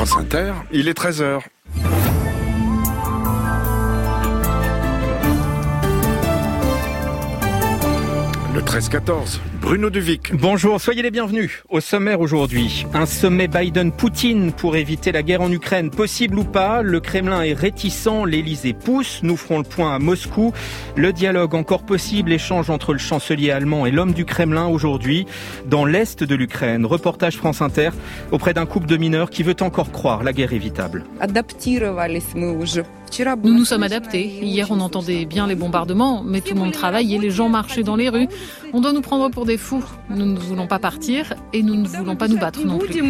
France Inter, il est 13h. Le 13-14, Bruno Duvic. Bonjour, soyez les bienvenus. Au sommaire aujourd'hui, un sommet Biden-Poutine pour éviter la guerre en Ukraine, possible ou pas. Le Kremlin est réticent, l'Elysée pousse. Nous ferons le point à Moscou. Le dialogue encore possible, échange entre le chancelier allemand et l'homme du Kremlin aujourd'hui dans l'est de l'Ukraine. Reportage France Inter auprès d'un couple de mineurs qui veut encore croire la guerre évitable. Nous nous sommes adaptés. Hier, on entendait bien les bombardements, mais tout le monde travaillait, les gens marchaient dans les rues. On doit nous prendre pour des fous. Nous ne voulons pas partir et nous ne voulons pas nous battre non plus.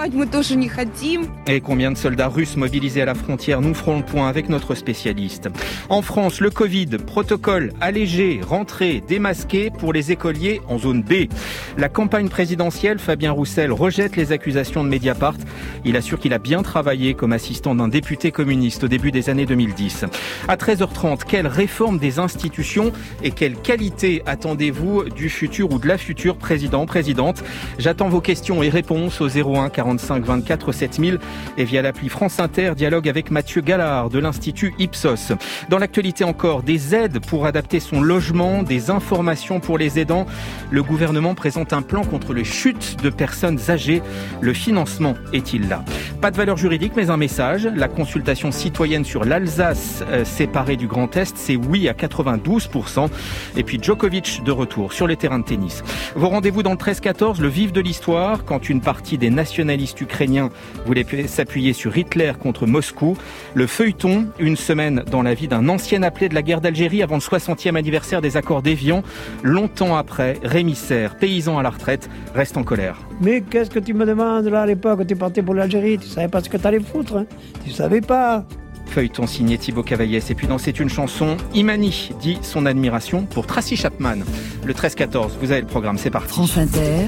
Et combien de soldats russes mobilisés à la frontière? Nous ferons le point avec notre spécialiste. En France, le Covid, protocole allégé, rentrée, démasqué pour les écoliers en zone B. La campagne présidentielle, Fabien Roussel rejette les accusations de Mediapart. Il assure qu'il a bien travaillé comme assistant d'un député communiste au début des années 2010. À 13h30, quelle réforme des institutions et quelle qualité attendez-vous du futur ou de la future présidente? J'attends vos questions et réponses au 01 45 24 7000 et via l'appli France Inter, dialogue avec Mathieu Gallard de l'Institut Ipsos. Dans l'actualité encore, des aides pour adapter son logement, des informations pour les aidants. Le gouvernement présente un plan contre les chutes de personnes âgées. Le financement est-il là? Pas de valeur juridique, mais un message. La consultation citoyenne sur l'Alsace séparée du Grand Est, c'est oui à 92%. Et puis Djokovic de retour sur les terrains de tennis. Vos rendez-vous dans le 13-14, le vif de l'histoire, quand une partie des nationalistes ukrainiens voulait s'appuyer sur Hitler contre Moscou. Le feuilleton, une semaine dans la vie d'un ancien appelé de la guerre d'Algérie avant le 60e anniversaire des accords d'Évian. Longtemps après, Rémi Serre, paysan à la retraite, reste en colère. Mais qu'est-ce que tu me demandes là à l'époque où tu partais pour l'Algérie? Tu savais pas ce que t'allais foutre, hein? Tu savais pas. Feuilleton signé Thibaut Cavaillès. Et puis dans C'est une chanson, Imani dit son admiration pour Tracy Chapman. Le 13-14, vous avez le programme, c'est parti. France Inter,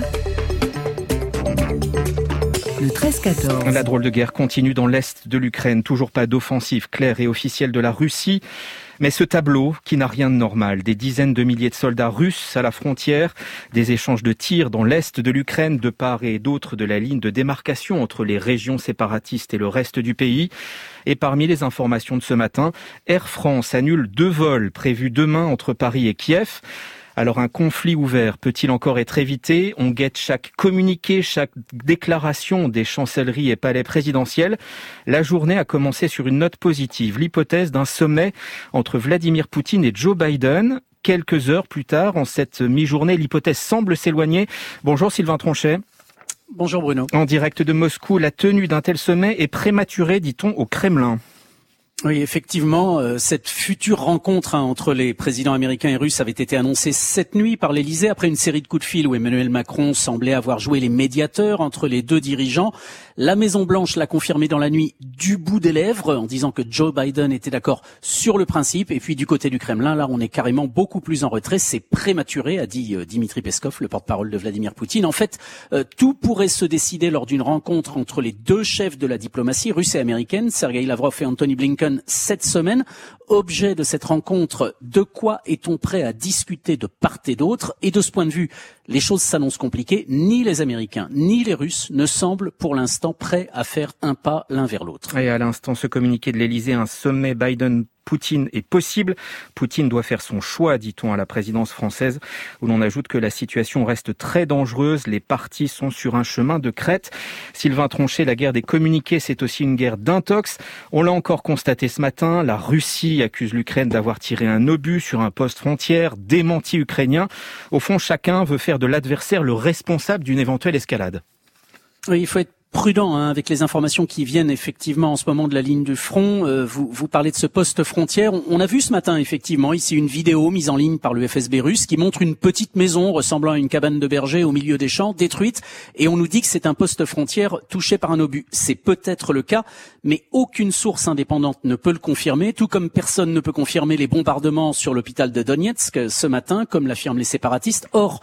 le 13-14. La drôle de guerre continue dans l'est de l'Ukraine. Toujours pas d'offensive claire et officielle de la Russie. Mais ce tableau, qui n'a rien de normal, des dizaines de milliers de soldats russes à la frontière, des échanges de tirs dans l'est de l'Ukraine, de part et d'autre de la ligne de démarcation entre les régions séparatistes et le reste du pays. Et parmi les informations de ce matin, Air France annule 2 vols prévus demain entre Paris et Kiev. Alors un conflit ouvert peut-il encore être évité? On guette chaque communiqué, chaque déclaration des chancelleries et palais présidentiels. La journée a commencé sur une note positive, l'hypothèse d'un sommet entre Vladimir Poutine et Joe Biden. Quelques heures plus tard, en cette mi-journée, l'hypothèse semble s'éloigner. Bonjour Sylvain Tronchet. Bonjour Bruno. En direct de Moscou, la tenue d'un tel sommet est prématurée, dit-on, au Kremlin. Oui, effectivement, cette future rencontre entre les présidents américains et russes avait été annoncée cette nuit par l'Elysée après une série de coups de fil où Emmanuel Macron semblait avoir joué les médiateurs entre les deux dirigeants. La Maison-Blanche l'a confirmé dans la nuit du bout des lèvres en disant que Joe Biden était d'accord sur le principe. Et puis du côté du Kremlin, là, on est carrément beaucoup plus en retrait. C'est prématuré, a dit Dimitri Peskov, le porte-parole de Vladimir Poutine. En fait, tout pourrait se décider lors d'une rencontre entre les deux chefs de la diplomatie russe et américaine, Sergei Lavrov et Antony Blinken, cette semaine. Objet de cette rencontre, de quoi est-on prêt à discuter de part et d'autre? Et de ce point de vue, les choses s'annoncent compliquées. Ni les Américains, ni les Russes ne semblent pour l'instant prêts à faire un pas l'un vers l'autre. Et à l'instant, ce communiqué de l'Elysée, un sommet Biden-Poutine est possible. Poutine doit faire son choix, dit-on à la présidence française, où l'on ajoute que la situation reste très dangereuse. Les partis sont sur un chemin de crête. Sylvain Tronchet, la guerre des communiqués, c'est aussi une guerre d'intox. On l'a encore constaté ce matin. La Russie accuse l'Ukraine d'avoir tiré un obus sur un poste frontière, démenti ukrainien. Au fond, chacun veut faire de l'adversaire le responsable d'une éventuelle escalade. Oui, il faut être prudent avec les informations qui viennent effectivement en ce moment de la ligne du front. Vous parlez de ce poste frontière. On a vu ce matin effectivement ici une vidéo mise en ligne par le FSB russe qui montre une petite maison ressemblant à une cabane de berger au milieu des champs, détruite, et on nous dit que c'est un poste frontière touché par un obus. C'est peut-être le cas, mais aucune source indépendante ne peut le confirmer, tout comme personne ne peut confirmer les bombardements sur l'hôpital de Donetsk ce matin, comme l'affirment les séparatistes. Or,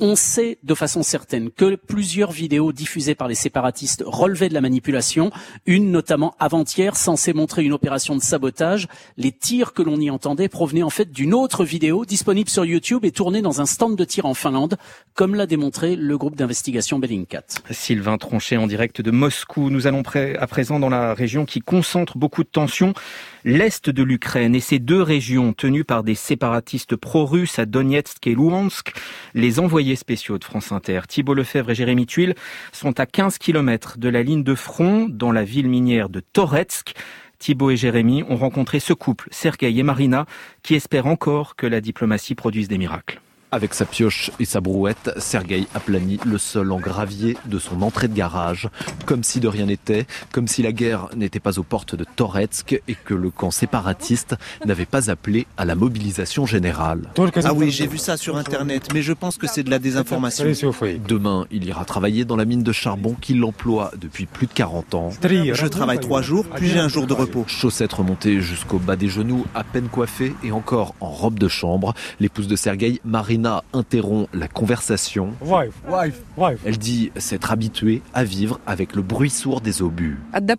On sait de façon certaine que plusieurs vidéos diffusées par les séparatistes relevaient de la manipulation, une notamment avant-hier censée montrer une opération de sabotage. Les tirs que l'on y entendait provenaient en fait d'une autre vidéo disponible sur YouTube et tournée dans un stand de tir en Finlande, comme l'a démontré le groupe d'investigation Bellingcat. Sylvain Tronchet en direct de Moscou. Nous allons à présent dans la région qui concentre beaucoup de tensions, l'est de l'Ukraine et ces deux régions tenues par des séparatistes pro-russes à Donetsk et Louhansk. Les envoyés spéciaux de France Inter, Thibault Lefebvre et Jérémy Tuile, sont à 15 km de la ligne de front dans la ville minière de Toretsk. Thibault et Jérémy ont rencontré ce couple, Sergueï et Marina, qui espèrent encore que la diplomatie produise des miracles. Avec sa pioche et sa brouette, Sergueï aplanit le sol en gravier de son entrée de garage, comme si de rien n'était, comme si la guerre n'était pas aux portes de Toretsk et que le camp séparatiste n'avait pas appelé à la mobilisation générale. Ah oui, j'ai vu ça sur Internet, mais je pense que c'est de la désinformation. Demain, il ira travailler dans la mine de charbon qu'il emploie depuis plus de 40 ans. Je travaille 3 jours, puis j'ai un jour de repos. Chaussettes remontées jusqu'au bas des genoux, à peine coiffée et encore en robe de chambre. L'épouse de Sergueï, Marina, interrompt la conversation. Elle dit s'être habituée à vivre avec le bruit sourd des obus.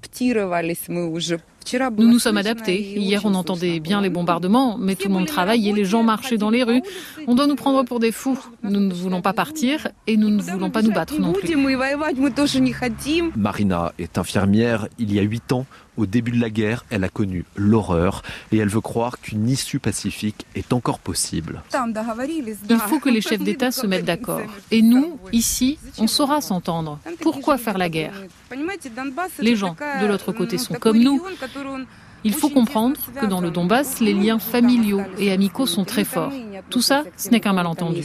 Nous nous sommes adaptés. Hier, on entendait bien les bombardements, mais tout le monde travaille et les gens marchaient dans les rues. On doit nous prendre pour des fous. Nous ne voulons pas partir et nous ne voulons pas nous battre non plus. Marina est infirmière. Il y a 8 ans, au début de la guerre, elle a connu l'horreur et elle veut croire qu'une issue pacifique est encore possible. Il faut que les chefs d'État se mettent d'accord. Et nous, ici, on saura s'entendre. Pourquoi faire la guerre ? Les gens de l'autre côté sont comme nous. Il faut comprendre que dans le Donbass, les liens familiaux et amicaux sont très forts. Tout ça, ce n'est qu'un malentendu.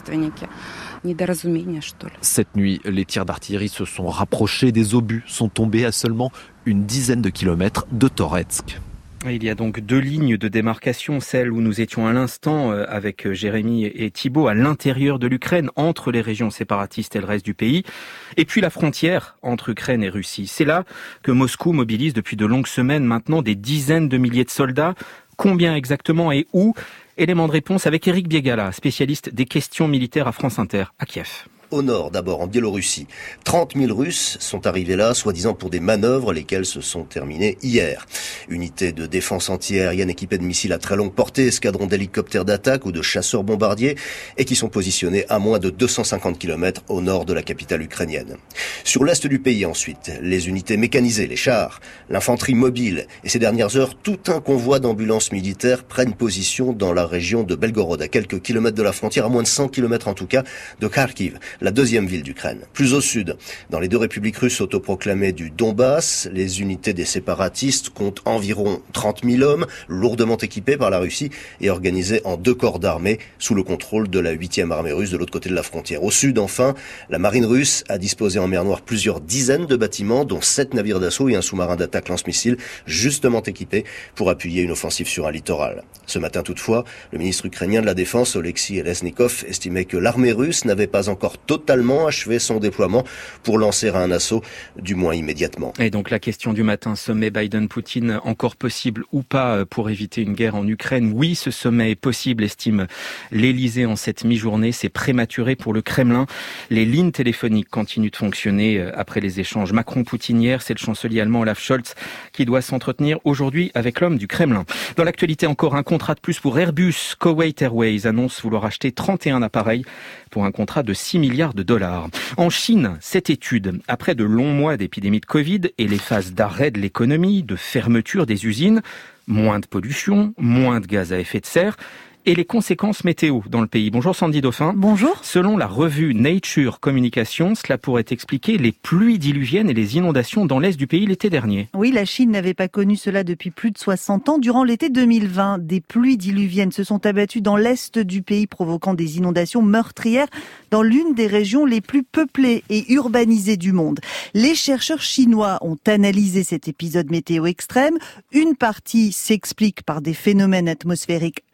Cette nuit, les tirs d'artillerie se sont rapprochés, des obus sont tombés à seulement une dizaine de kilomètres de Toretsk. Il y a donc 2 lignes de démarcation, celle où nous étions à l'instant avec Jérémy et Thibault à l'intérieur de l'Ukraine, entre les régions séparatistes et le reste du pays, et puis la frontière entre Ukraine et Russie. C'est là que Moscou mobilise depuis de longues semaines maintenant des dizaines de milliers de soldats. Combien exactement et où ? Élément de réponse avec Éric Biegala, spécialiste des questions militaires à France Inter, à Kiev. Au nord, d'abord en Biélorussie. 30 000 Russes sont arrivés là, soi-disant pour des manœuvres, lesquelles se sont terminées hier. Unités de défense anti-aérienne équipées de missiles à très longue portée, escadrons d'hélicoptères d'attaque ou de chasseurs bombardiers, et qui sont positionnés à moins de 250 km au nord de la capitale ukrainienne. Sur l'est du pays ensuite, les unités mécanisées, les chars, l'infanterie mobile, et ces dernières heures, tout un convoi d'ambulances militaires prennent position dans la région de Belgorod, à quelques kilomètres de la frontière, à moins de 100 km en tout cas, de Kharkiv, la deuxième ville d'Ukraine. Plus au sud, dans les 2 républiques russes autoproclamées du Donbass, les unités des séparatistes comptent environ 30 000 hommes, lourdement équipés par la Russie et organisés en 2 corps d'armée sous le contrôle de la 8e armée russe de l'autre côté de la frontière. Au sud, enfin, la marine russe a disposé en mer Noire plusieurs dizaines de bâtiments, dont 7 navires d'assaut et un sous-marin d'attaque lance-missiles justement équipés pour appuyer une offensive sur un littoral. Ce matin toutefois, le ministre ukrainien de la Défense, Oleksiy Reznikov, estimait que l'armée russe n'avait pas encore totalement achevé son déploiement pour lancer un assaut, du moins immédiatement. Et donc la question du matin, sommet Biden-Poutine, encore possible ou pas pour éviter une guerre en Ukraine ? Oui, ce sommet est possible, estime l'Élysée en cette mi-journée. C'est prématuré pour le Kremlin. Les lignes téléphoniques continuent de fonctionner après les échanges Macron-Poutine hier. C'est le chancelier allemand Olaf Scholz qui doit s'entretenir aujourd'hui avec l'homme du Kremlin. Dans l'actualité, encore un contrat de plus pour Airbus. Kuwait Airways annonce vouloir acheter 31 appareils pour un contrat de 6 milliards de dollars. En Chine, cette étude, après de longs mois d'épidémie de Covid et les phases d'arrêt de l'économie, de fermeture des usines, moins de pollution, moins de gaz à effet de serre, et les conséquences météo dans le pays. Bonjour Sandy Dauphin. Bonjour. Selon la revue Nature Communication, cela pourrait expliquer les pluies diluviennes et les inondations dans l'est du pays l'été dernier. Oui, la Chine n'avait pas connu cela depuis plus de 60 ans. Durant l'été 2020, des pluies diluviennes se sont abattues dans l'est du pays, provoquant des inondations meurtrières dans l'une des régions les plus peuplées et urbanisées du monde. Les chercheurs chinois ont analysé cet épisode météo extrême. Une partie s'explique par des phénomènes atmosphériques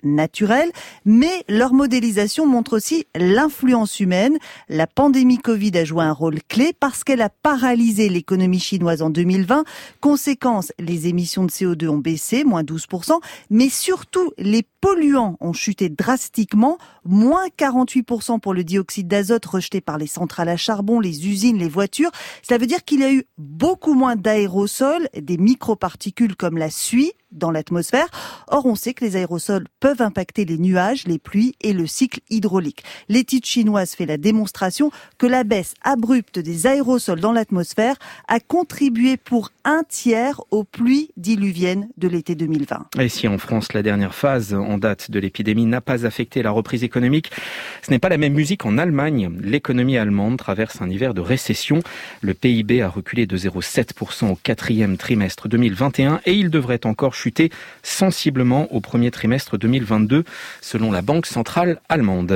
naturelle, mais leur modélisation montre aussi l'influence humaine. La pandémie Covid a joué un rôle clé parce qu'elle a paralysé l'économie chinoise en 2020. Conséquence, les émissions de CO2 ont baissé, moins 12%, mais surtout les polluants ont chuté drastiquement, moins 48% pour le dioxyde d'azote rejeté par les centrales à charbon, les usines, les voitures. Cela veut dire qu'il y a eu beaucoup moins d'aérosols, des microparticules comme la suie dans l'atmosphère. Or, on sait que les aérosols peuvent impacter les nuages, les pluies et le cycle hydraulique. L'étude chinoise fait la démonstration que la baisse abrupte des aérosols dans l'atmosphère a contribué pour 1/3 aux pluies diluviennes de l'été 2020. Et si en France, la dernière phase en date de l'épidémie n'a pas affecté la reprise économique, ce n'est pas la même musique en Allemagne. L'économie allemande traverse un hiver de récession. Le PIB a reculé de 0,7% au 4e trimestre 2021 et il devrait encore chuter sensiblement au premier trimestre 2022, selon la Banque centrale allemande.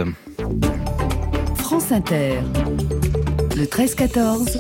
France Inter, le 13-14.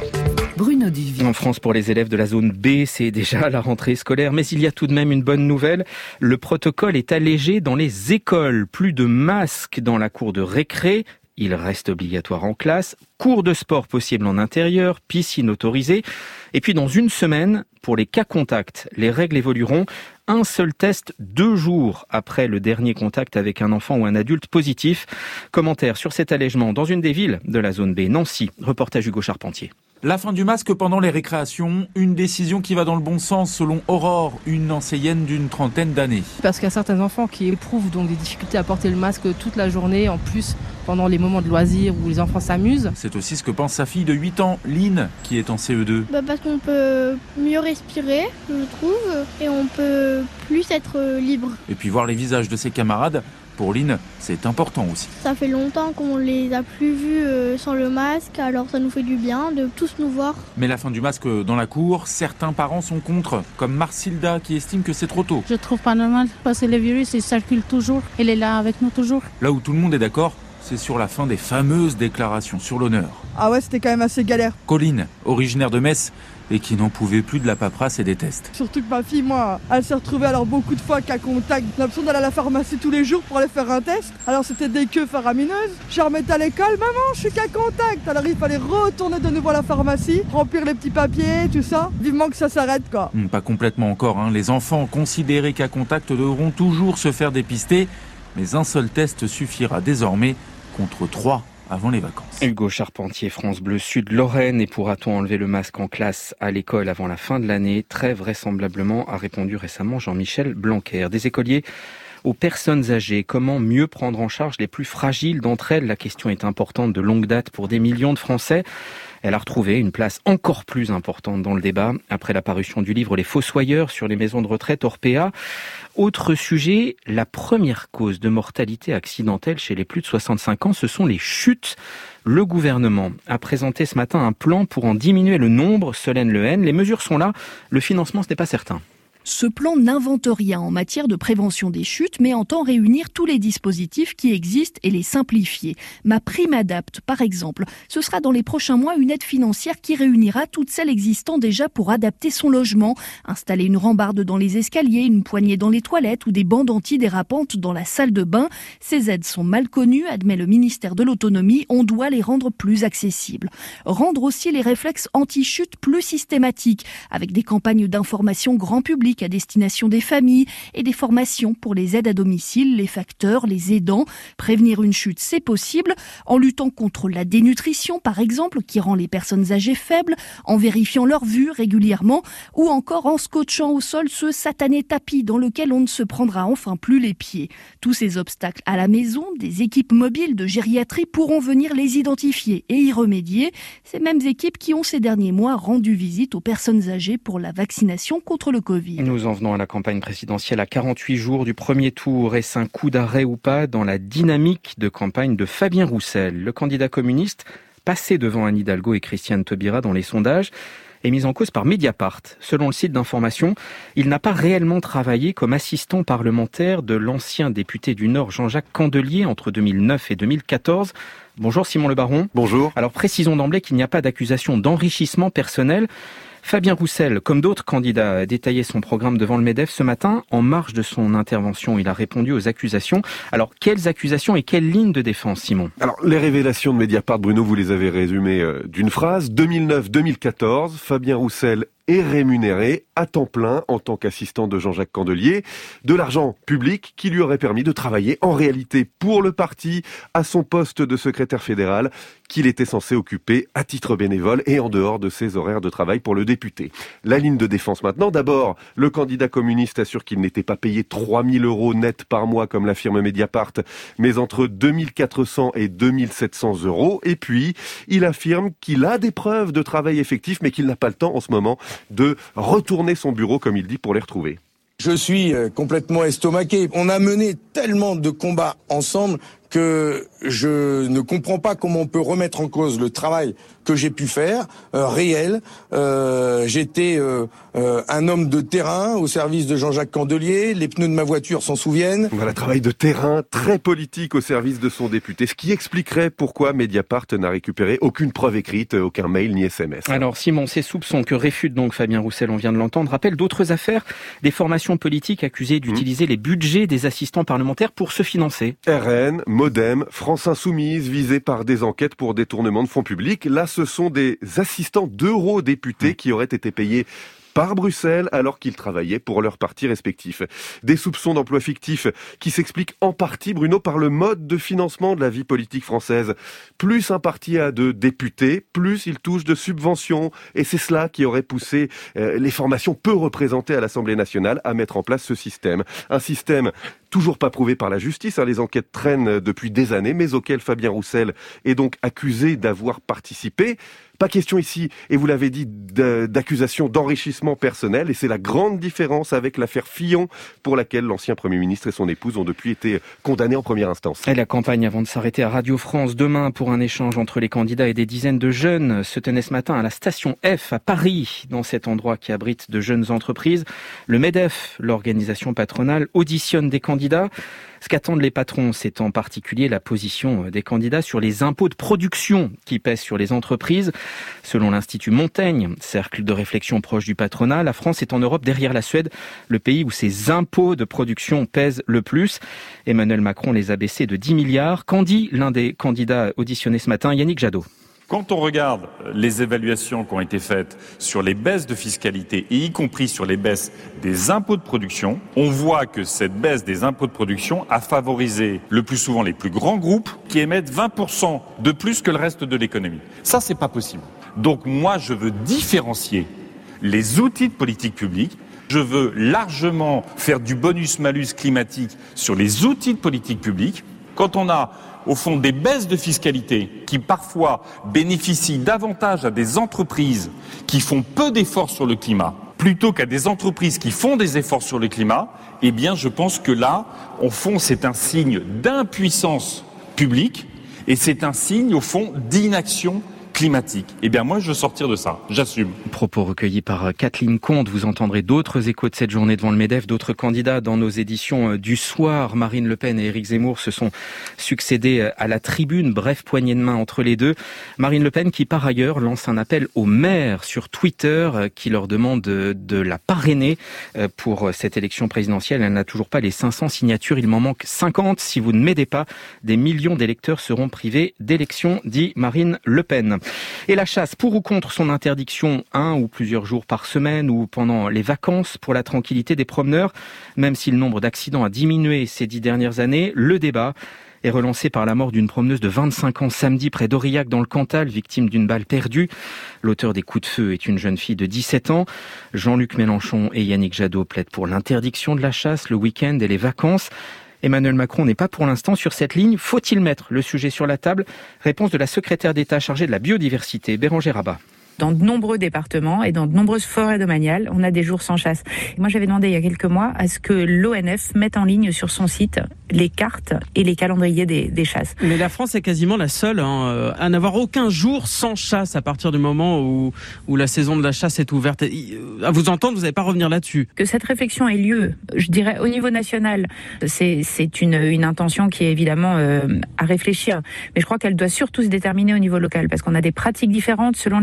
Bruno Duvic. En France, pour les élèves de la zone B, c'est déjà la rentrée scolaire, mais il y a tout de même une bonne nouvelle. Le protocole est allégé dans les écoles. Plus de masques dans la cour de récré. Il reste obligatoire en classe. Cours de sport possible en intérieur. Piscine autorisée. Et puis dans une semaine, pour les cas contacts, les règles évolueront. Un seul test 2 jours après le dernier contact avec un enfant ou un adulte positif. Commentaire sur cet allègement dans une des villes de la zone B, Nancy. Reportage Hugo Charpentier. La fin du masque pendant les récréations, une décision qui va dans le bon sens selon Aurore, une enseigne d'une 30aine d'années. Parce qu'il y a certains enfants qui éprouvent donc des difficultés à porter le masque toute la journée, en plus pendant les moments de loisirs où les enfants s'amusent. C'est aussi ce que pense sa fille de 8 ans, Lynn, qui est en CE2. Parce qu'on peut mieux respirer, je trouve, et on peut plus être libre. Et puis voir les visages de ses camarades, pour Lynn, c'est important aussi. Ça fait longtemps qu'on les a plus vus sans le masque, alors ça nous fait du bien de tous nous voir. Mais la fin du masque dans la cour, certains parents sont contre, comme Marcilda qui estime que c'est trop tôt. Je trouve pas normal parce que le virus il circule toujours, il est là avec nous toujours. Là où tout le monde est d'accord, c'est sur la fin des fameuses déclarations sur l'honneur. Ah ouais, c'était quand même assez galère. Colline, originaire de Metz, et qui n'en pouvait plus de la paperasse et des tests. Surtout que ma fille, moi, elle s'est retrouvée alors beaucoup de fois qu'à contact. On a besoin d'aller à la pharmacie tous les jours pour aller faire un test. Alors c'était des queues faramineuses. Je remettais à l'école, maman, je suis qu'à contact. Alors il fallait retourner de nouveau à la pharmacie, remplir les petits papiers, tout ça. Vivement que ça s'arrête, quoi. Pas complètement encore, hein. Les enfants considérés qu'à contact devront toujours se faire dépister, mais un seul test suffira désormais contre 3 avant les vacances. Hugo Charpentier, France Bleu Sud Lorraine. Et pourra-t-on enlever le masque en classe à l'école avant la fin de l'année? Très vraisemblablement, a répondu récemment Jean-Michel Blanquer. Des écoliers aux personnes âgées. Comment mieux prendre en charge les plus fragiles d'entre elles? La question est importante de longue date pour des millions de Français. Elle a retrouvé une place encore plus importante dans le débat après la parution du livre Les Fossoyeurs sur les maisons de retraite Orpea. Autre sujet, la première cause de mortalité accidentelle chez les plus de 65 ans, ce sont les chutes. Le gouvernement a présenté ce matin un plan pour en diminuer le nombre, Solène Lehen. Les mesures sont là, le financement ce n'est pas certain. Ce plan n'invente rien en matière de prévention des chutes, mais entend réunir tous les dispositifs qui existent et les simplifier. MaPrimeAdapt, par exemple, ce sera dans les prochains mois une aide financière qui réunira toutes celles existant déjà pour adapter son logement. Installer une rambarde dans les escaliers, une poignée dans les toilettes ou des bandes antidérapantes dans la salle de bain. Ces aides sont mal connues, admet le ministère de l'Autonomie. On doit les rendre plus accessibles. Rendre aussi les réflexes anti-chute plus systématiques, avec des campagnes d'information grand public à destination des familles et des formations pour les aides à domicile, les facteurs, les aidants. Prévenir une chute, c'est possible en luttant contre la dénutrition, par exemple, qui rend les personnes âgées faibles, en vérifiant leur vue régulièrement ou encore en scotchant au sol ce satané tapis dans lequel on ne se prendra enfin plus les pieds. Tous ces obstacles à la maison, des équipes mobiles de gériatrie pourront venir les identifier et y remédier. Ces mêmes équipes qui ont ces derniers mois rendu visite aux personnes âgées pour la vaccination contre le Covid. Nous en venons à la campagne présidentielle à 48 jours du premier tour. Est-ce un coup d'arrêt ou pas dans la dynamique de campagne de Fabien Roussel? Le candidat communiste, passé devant Anne Hidalgo et Christiane Taubira dans les sondages, est mis en cause par Mediapart. Selon le site d'information, il n'a pas réellement travaillé comme assistant parlementaire de l'ancien député du Nord Jean-Jacques Candelier entre 2009 et 2014. Bonjour Simon Le Baron. Bonjour. Alors précisons d'emblée qu'il n'y a pas d'accusation d'enrichissement personnel. Fabien Roussel, comme d'autres candidats, a détaillé son programme devant le MEDEF ce matin. En marge de son intervention, il a répondu aux accusations. Alors, quelles accusations et quelle ligne de défense, Simon ? Alors, les révélations de Mediapart, Bruno, vous les avez résumées d'une phrase. 2009-2014, Fabien Roussel est rémunéré à temps plein en tant qu'assistant de Jean-Jacques Candelier, de l'argent public qui lui aurait permis de travailler en réalité pour le parti à son poste de secrétaire fédéral qu'il était censé occuper à titre bénévole et en dehors de ses horaires de travail pour le député. La ligne de défense maintenant. D'abord, le candidat communiste assure qu'il n'était pas payé 3 000 € net par mois comme l'affirme Mediapart, mais entre 2 400 et 2 700 €. Et puis, il affirme qu'il a des preuves de travail effectif, mais qu'il n'a pas le temps en ce moment de retourner son bureau, comme il dit, pour les retrouver. Je suis complètement estomaqué. On a mené tellement de combats ensemble que je ne comprends pas comment on peut remettre en cause le travail que j'ai pu faire, réel. J'étais un homme de terrain au service de Jean-Jacques Candelier. Les pneus de ma voiture s'en souviennent. Voilà, travail de terrain très politique au service de son député, ce qui expliquerait pourquoi Mediapart n'a récupéré aucune preuve écrite, aucun mail ni SMS. Alors Simon, ces soupçons que réfute donc Fabien Roussel, on vient de l'entendre, rappellent d'autres affaires, des formations politiques accusées d'utiliser les budgets des assistants parlementaires pour se financer. RN, Modem, France Insoumise, visés par des enquêtes pour détournement de fonds publics. Là, ce sont des assistants d'eurodéputés qui auraient été payés par Bruxelles alors qu'ils travaillaient pour leurs partis respectifs. Des soupçons d'emploi fictif qui s'expliquent en partie, Bruno, par le mode de financement de la vie politique française. Plus un parti a de députés, plus il touche de subventions. Et c'est cela qui aurait poussé les formations peu représentées à l'Assemblée nationale à mettre en place ce système. Un système toujours pas prouvé par la justice, les enquêtes traînent depuis des années, mais auquel Fabien Roussel est donc accusé d'avoir participé. Pas question ici, et vous l'avez dit, d'accusation d'enrichissement personnel, et c'est la grande différence avec l'affaire Fillon, pour laquelle l'ancien Premier ministre et son épouse ont depuis été condamnés en première instance. Et la campagne avant de s'arrêter à Radio France demain pour un échange entre les candidats et des dizaines de jeunes se tenait ce matin à la station F à Paris, dans cet endroit qui abrite de jeunes entreprises. Le MEDEF, l'organisation patronale, auditionne des candidats. Ce qu'attendent les patrons, c'est en particulier la position des candidats sur les impôts de production qui pèsent sur les entreprises. Selon l'Institut Montaigne, cercle de réflexion proche du patronat, la France est en Europe derrière la Suède, le pays où ces impôts de production pèsent le plus. Emmanuel Macron les a baissés de 10 milliards. Qu'en dit l'un des candidats auditionnés ce matin, Yannick Jadot? Quand on regarde les évaluations qui ont été faites sur les baisses de fiscalité, et y compris sur les baisses des impôts de production, on voit que cette baisse des impôts de production a favorisé le plus souvent les plus grands groupes qui émettent 20% de plus que le reste de l'économie. Ça, c'est pas possible. Donc moi, je veux différencier les outils de politique publique. Je veux largement faire du bonus-malus climatique sur les outils de politique publique. Quand on a au fond des baisses de fiscalité qui parfois bénéficient davantage à des entreprises qui font peu d'efforts sur le climat plutôt qu'à des entreprises qui font des efforts sur le climat, eh bien je pense que là, au fond, c'est un signe d'impuissance publique et c'est un signe, au fond, d'inaction climatique. Eh bien moi, je veux sortir de ça. J'assume. Propos recueillis par Kathleen Comte. Vous entendrez d'autres échos de cette journée devant le MEDEF, d'autres candidats dans nos éditions du soir. Marine Le Pen et Éric Zemmour se sont succédés à la tribune. Bref, poignée de main entre les deux. Marine Le Pen qui, par ailleurs, lance un appel aux maires sur Twitter qui leur demande de la parrainer pour cette élection présidentielle. Elle n'a toujours pas les 500 signatures. Il m'en manque 50. Si vous ne m'aidez pas, des millions d'électeurs seront privés d'élection, dit Marine Le Pen. Et la chasse, pour ou contre son interdiction, 1 ou plusieurs jours par semaine ou pendant les vacances pour la tranquillité des promeneurs, même si le nombre d'accidents a diminué ces 10 dernières années, le débat est relancé par la mort d'une promeneuse de 25 ans samedi près d'Aurillac dans le Cantal, victime d'une balle perdue. L'auteur des coups de feu est une jeune fille de 17 ans. Jean-Luc Mélenchon et Yannick Jadot plaident pour l'interdiction de la chasse, le week-end et les vacances. Emmanuel Macron n'est pas pour l'instant sur cette ligne. Faut-il mettre le sujet sur la table? Réponse de la secrétaire d'État chargée de la biodiversité, Bérangère Abba. Dans de nombreux départements et dans de nombreuses forêts domaniales, on a des jours sans chasse. Moi, j'avais demandé il y a quelques mois à ce que l'ONF mette en ligne sur son site les cartes et les calendriers des chasses. Mais la France est quasiment la seule à n'avoir aucun jour sans chasse à partir du moment où la saison de la chasse est ouverte. À vous entendre, vous n'allez pas revenir là-dessus. Que cette réflexion ait lieu, je dirais, au niveau national, c'est une intention qui est évidemment à réfléchir. Mais je crois qu'elle doit surtout se déterminer au niveau local parce qu'on a des pratiques différentes selon les territoires.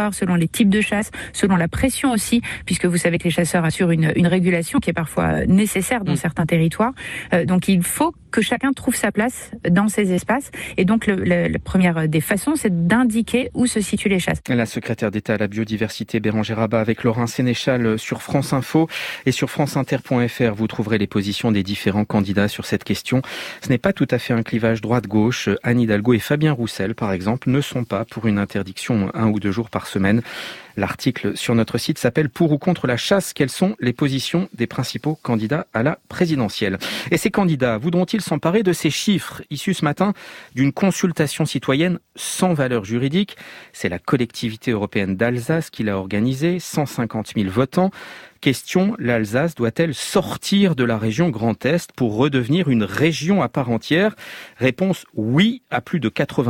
territoires, selon les types de chasse, selon la pression aussi, puisque vous savez que les chasseurs assurent une régulation qui est parfois nécessaire dans certains territoires. Donc il faut que chacun trouve sa place dans ces espaces. Et donc la première des façons, c'est d'indiquer où se situent les chasses. La secrétaire d'État à la biodiversité Bérangère Abba avec Laurent Sénéchal sur France Info et sur franceinter.fr. Vous trouverez les positions des différents candidats sur cette question. Ce n'est pas tout à fait un clivage droite-gauche. Anne Hidalgo et Fabien Roussel, par exemple, ne sont pas pour une interdiction 1 ou 2 jours par semaine. L'article sur notre site s'appelle « Pour ou contre la chasse ? Quelles sont les positions des principaux candidats à la présidentielle ?» Et ces candidats voudront-ils s'emparer de ces chiffres issus ce matin d'une consultation citoyenne sans valeur juridique ? C'est la collectivité européenne d'Alsace qui l'a organisée, 150 000 votants. Question, l'Alsace doit-elle sortir de la région Grand Est pour redevenir une région à part entière ? Réponse oui à plus de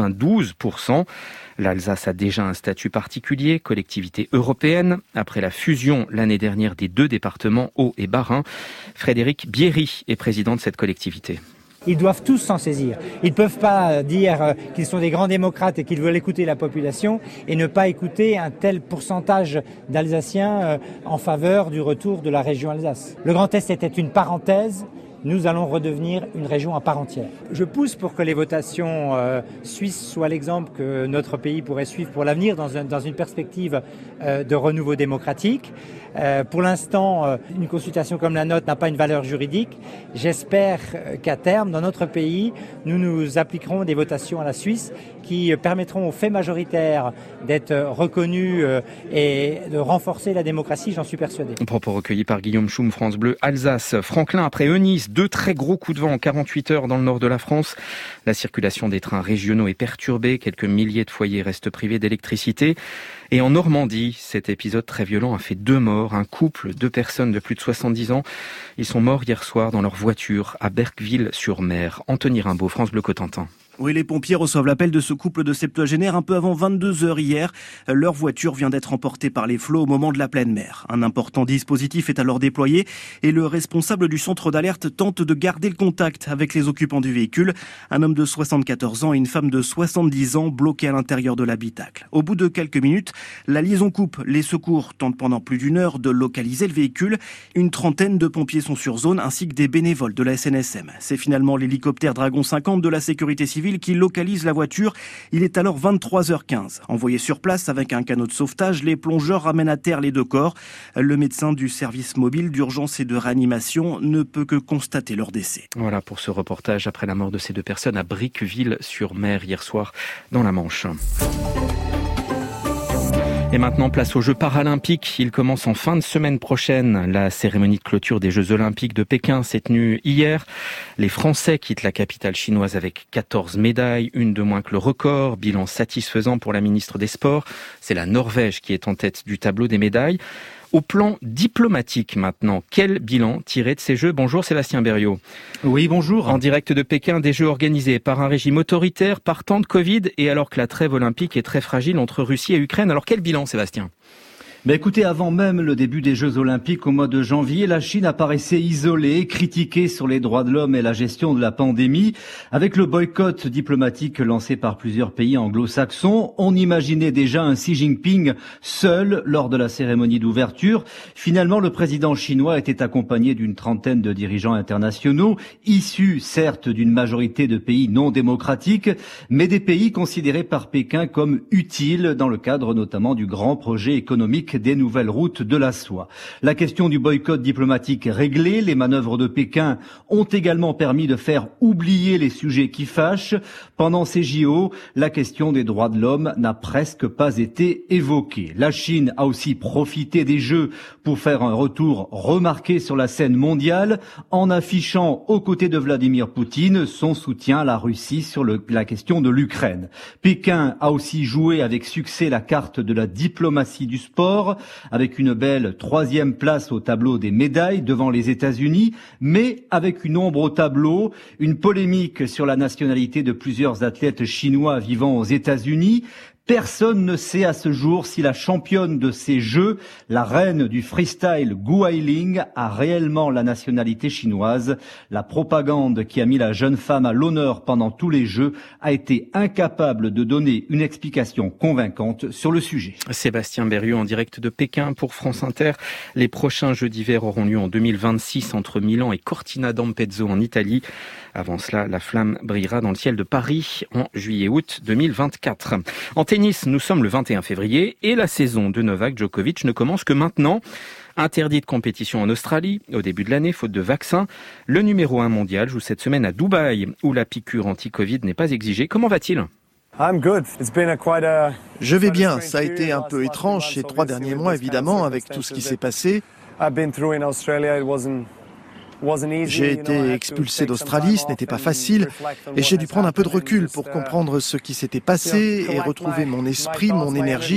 92%. L'Alsace a déjà un statut particulier, collectivité européenne, après la fusion l'année dernière des 2 départements, Haut et Bas-Rhin. Frédéric Bierry est président de cette collectivité. Ils doivent tous s'en saisir. Ils ne peuvent pas dire qu'ils sont des grands démocrates et qu'ils veulent écouter la population et ne pas écouter un tel pourcentage d'Alsaciens en faveur du retour de la région Alsace. Le Grand Est était une parenthèse. Nous allons redevenir une région à part entière. Je pousse pour que les votations suisses soient l'exemple que notre pays pourrait suivre pour l'avenir dans une perspective de renouveau démocratique. Pour l'instant, une consultation comme la nôtre n'a pas une valeur juridique. J'espère qu'à terme, dans notre pays, nous appliquerons des votations à la Suisse qui permettront aux faits majoritaires d'être reconnus et de renforcer la démocratie, j'en suis persuadé. Propos recueillis par Guillaume Choum, France Bleu, Alsace. Franklin, après Eunice, 2 très gros coups de vent en 48 heures dans le nord de la France. La circulation des trains régionaux est perturbée. Quelques milliers de foyers restent privés d'électricité. Et en Normandie, cet épisode très violent a fait 2 morts. Un couple, 2 personnes de plus de 70 ans. Ils sont morts hier soir dans leur voiture à Berqueville-sur-Mer. Anthony Rimbaud, France Bleu Cotentin. Oui, les pompiers reçoivent l'appel de ce couple de septuagénaires un peu avant 22h hier. Leur voiture vient d'être emportée par les flots au moment de la pleine mer. Un important dispositif est alors déployé et le responsable du centre d'alerte tente de garder le contact avec les occupants du véhicule. Un homme de 74 ans et une femme de 70 ans bloqués à l'intérieur de l'habitacle. Au bout de quelques minutes, la liaison coupe. Les secours tentent pendant plus d'1 heure de localiser le véhicule. Une trentaine de pompiers sont sur zone ainsi que des bénévoles de la SNSM. C'est finalement l'hélicoptère Dragon 50 de la sécurité civile qui localise la voiture. Il est alors 23h15. Envoyé sur place avec un canot de sauvetage, les plongeurs ramènent à terre les 2 corps. Le médecin du service mobile d'urgence et de réanimation ne peut que constater leur décès. Voilà pour ce reportage après la mort de ces 2 personnes à Briqueville-sur-Mer hier soir dans la Manche. Et maintenant, place aux Jeux paralympiques. Ils commencent en fin de semaine prochaine. La cérémonie de clôture des Jeux olympiques de Pékin s'est tenue hier. Les Français quittent la capitale chinoise avec 14 médailles, une de moins que le record. Bilan satisfaisant pour la ministre des Sports. C'est la Norvège qui est en tête du tableau des médailles. Au plan diplomatique maintenant, quel bilan tirer de ces Jeux ? Bonjour Sébastien Berriot. Oui, bonjour. En direct de Pékin, des Jeux organisés par un régime autoritaire, par temps de Covid et alors que la trêve olympique est très fragile entre Russie et Ukraine. Alors quel bilan Sébastien ? Écoutez, avant même le début des Jeux Olympiques au mois de janvier, la Chine apparaissait isolée, critiquée sur les droits de l'homme et la gestion de la pandémie. Avec le boycott diplomatique lancé par plusieurs pays anglo-saxons, on imaginait déjà un Xi Jinping seul lors de la cérémonie d'ouverture. Finalement, le président chinois était accompagné d'une trentaine de dirigeants internationaux, issus certes d'une majorité de pays non démocratiques, mais des pays considérés par Pékin comme utiles dans le cadre notamment du grand projet économique des nouvelles routes de la soie. La question du boycott diplomatique réglée, les manœuvres de Pékin ont également permis de faire oublier les sujets qui fâchent. Pendant ces JO, la question des droits de l'homme n'a presque pas été évoquée. La Chine a aussi profité des Jeux pour faire un retour remarqué sur la scène mondiale en affichant aux côtés de Vladimir Poutine son soutien à la Russie sur la question de l'Ukraine. Pékin a aussi joué avec succès la carte de la diplomatie du sport, avec une belle 3e place au tableau des médailles devant les États-Unis, mais avec une ombre au tableau, une polémique sur la nationalité de plusieurs athlètes chinois vivant aux États-Unis. Personne ne sait à ce jour si la championne de ces Jeux, la reine du freestyle Gu Ailing, a réellement la nationalité chinoise. La propagande qui a mis la jeune femme à l'honneur pendant tous les Jeux a été incapable de donner une explication convaincante sur le sujet. Sébastien Berrieux en direct de Pékin pour France Inter. Les prochains Jeux d'hiver auront lieu en 2026 entre Milan et Cortina d'Ampezzo en Italie. Avant cela, la flamme brillera dans le ciel de Paris en juillet-août 2024. En tennis, nous sommes le 21 février et la saison de Novak Djokovic ne commence que maintenant. Interdit de compétition en Australie au début de l'année, faute de vaccin. Le numéro 1 mondial joue cette semaine à Dubaï, où la piqûre anti-Covid n'est pas exigée. Comment va-t-il ? Je vais bien. Ça a été un peu étrange ces 3 derniers mois, évidemment, avec tout ce qui s'est passé. J'ai été expulsé d'Australie, ce n'était pas facile, et j'ai dû prendre un peu de recul pour comprendre ce qui s'était passé et retrouver mon esprit, mon énergie.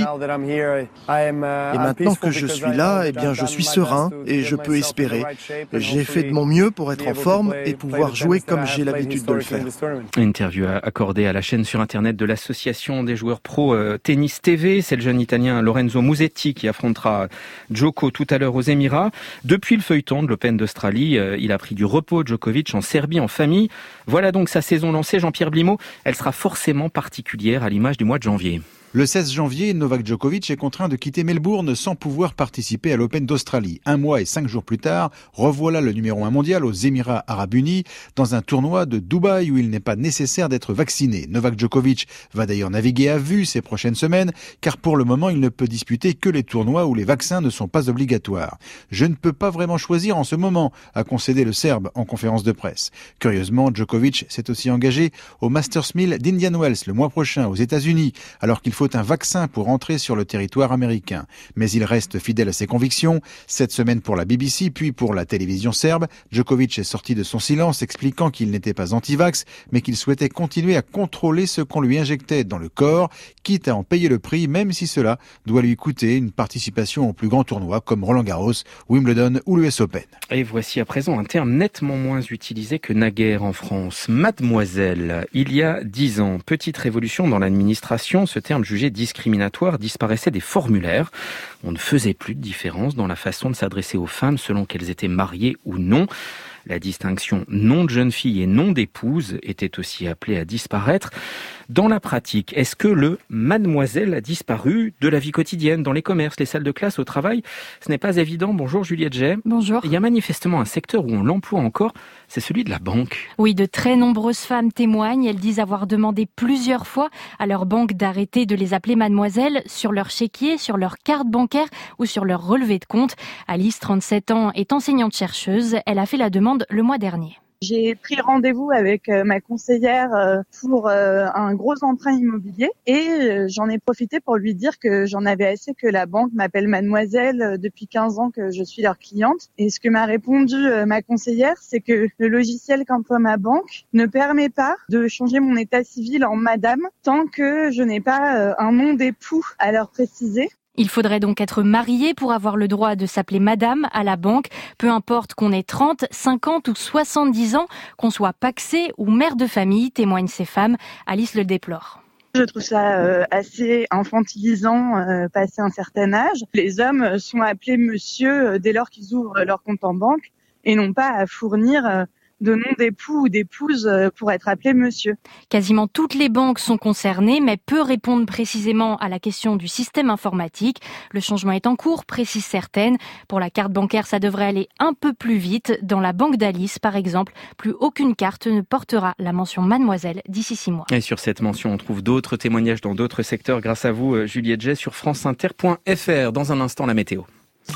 Et maintenant que je suis là, eh bien, je suis serein et je peux espérer. J'ai fait de mon mieux pour être en forme et pouvoir jouer comme j'ai l'habitude de le faire. Interview accordée à la chaîne sur Internet de l'association des joueurs pro Tennis TV. C'est le jeune Italien Lorenzo Musetti qui affrontera Djoko tout à l'heure aux Émirats. Depuis le feuilleton de l'Open d'Australie, il a pris du repos, Djokovic, en Serbie, en famille. Voilà donc sa saison lancée, Jean-Pierre Blimaud. Elle sera forcément particulière à l'image du mois de janvier. Le 16 janvier, Novak Djokovic est contraint de quitter Melbourne sans pouvoir participer à l'Open d'Australie. 1 mois et 5 jours plus tard, revoilà le numéro 1 mondial aux Émirats Arabes Unis dans un tournoi de Dubaï où il n'est pas nécessaire d'être vacciné. Novak Djokovic va d'ailleurs naviguer à vue ces prochaines semaines car pour le moment, il ne peut disputer que les tournois où les vaccins ne sont pas obligatoires. Je ne peux pas vraiment choisir en ce moment, a concédé le Serbe en conférence de presse. Curieusement, Djokovic s'est aussi engagé au Masters 1000 d'Indian Wells le mois prochain aux États-Unis alors qu'il faut un vaccin pour entrer sur le territoire américain. Mais il reste fidèle à ses convictions. Cette semaine pour la BBC, puis pour la télévision serbe, Djokovic est sorti de son silence expliquant qu'il n'était pas anti-vax, mais qu'il souhaitait continuer à contrôler ce qu'on lui injectait dans le corps, quitte à en payer le prix, même si cela doit lui coûter une participation aux plus grands tournois comme Roland-Garros, Wimbledon ou l'US Open. Et voici à présent un terme nettement moins utilisé que naguère en France. Mademoiselle. Il y a 10 ans, petite révolution dans l'administration, ce terme jugé discriminatoire disparaissait des formulaires. On ne faisait plus de différence dans la façon de s'adresser aux femmes selon qu'elles étaient mariées ou non. La distinction nom de jeune fille et nom d'épouse était aussi appelée à disparaître. Dans la pratique, est-ce que le mademoiselle a disparu de la vie quotidienne, dans les commerces, les salles de classe, au travail ? Ce n'est pas évident. Bonjour Juliette Jay. Bonjour. Il y a manifestement un secteur où on l'emploie encore, c'est celui de la banque. Oui, de très nombreuses femmes témoignent. Elles disent avoir demandé plusieurs fois à leur banque d'arrêter de les appeler mademoiselle sur leur chéquier, sur leur carte bancaire ou sur leur relevé de compte. Alice, 37 ans, est enseignante-chercheuse. Elle a fait la demande le mois dernier. J'ai pris rendez-vous avec ma conseillère pour un gros emprunt immobilier et j'en ai profité pour lui dire que j'en avais assez que la banque m'appelle mademoiselle depuis 15 ans que je suis leur cliente. Et ce que m'a répondu ma conseillère, c'est que le logiciel qu'emploie ma banque ne permet pas de changer mon état civil en madame tant que je n'ai pas un nom d'époux à leur préciser. Il faudrait donc être marié pour avoir le droit de s'appeler madame à la banque, peu importe qu'on ait 30, 50 ou 70 ans, qu'on soit pacsé ou mère de famille, témoignent ces femmes. Alice le déplore. Je trouve ça assez infantilisant passé un certain âge. Les hommes sont appelés monsieur dès lors qu'ils ouvrent leur compte en banque et non pas à fournir de nom d'époux ou d'épouse pour être appelé monsieur. Quasiment toutes les banques sont concernées, mais peu répondent précisément à la question du système informatique. Le changement est en cours, précisent certaines. Pour la carte bancaire, ça devrait aller un peu plus vite. Dans la banque d'Alice, par exemple, plus aucune carte ne portera la mention mademoiselle d'ici 6 mois. Et sur cette mention, on trouve d'autres témoignages dans d'autres secteurs grâce à vous, Juliette Jay, sur franceinter.fr. Dans un instant, la météo.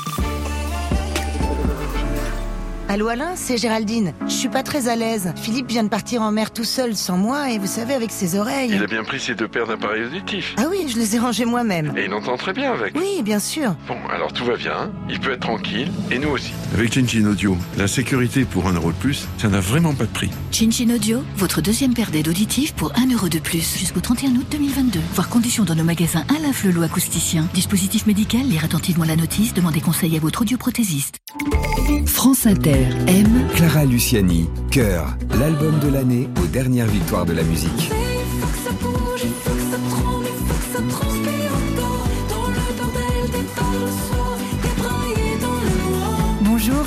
Allô Alain, c'est Géraldine. Je suis pas très à l'aise. Philippe vient de partir en mer tout seul sans moi et vous savez avec ses oreilles. Il a bien pris ses 2 paires d'appareils auditifs. Ah oui, je les ai rangés moi-même. Et il entend très bien avec. Oui, bien sûr. Bon, alors tout va bien, il peut être tranquille, et nous aussi. Avec Cincin Audio, la sécurité pour 1 euro de plus, ça n'a vraiment pas de prix. Cincin Audio, votre 2e paire d'aides auditives pour 1 euro de plus jusqu'au 31 août 2022. Voir conditions dans nos magasins Alain Flelot acousticien. Dispositif médical, lire attentivement la notice, demandez conseil à votre audioprothésiste. France Inter aime Clara Luciani, Cœur, l'album de l'année aux dernières victoires de la musique. Il faut que ça bouge, il faut que ça tremble, il faut que ça tremble.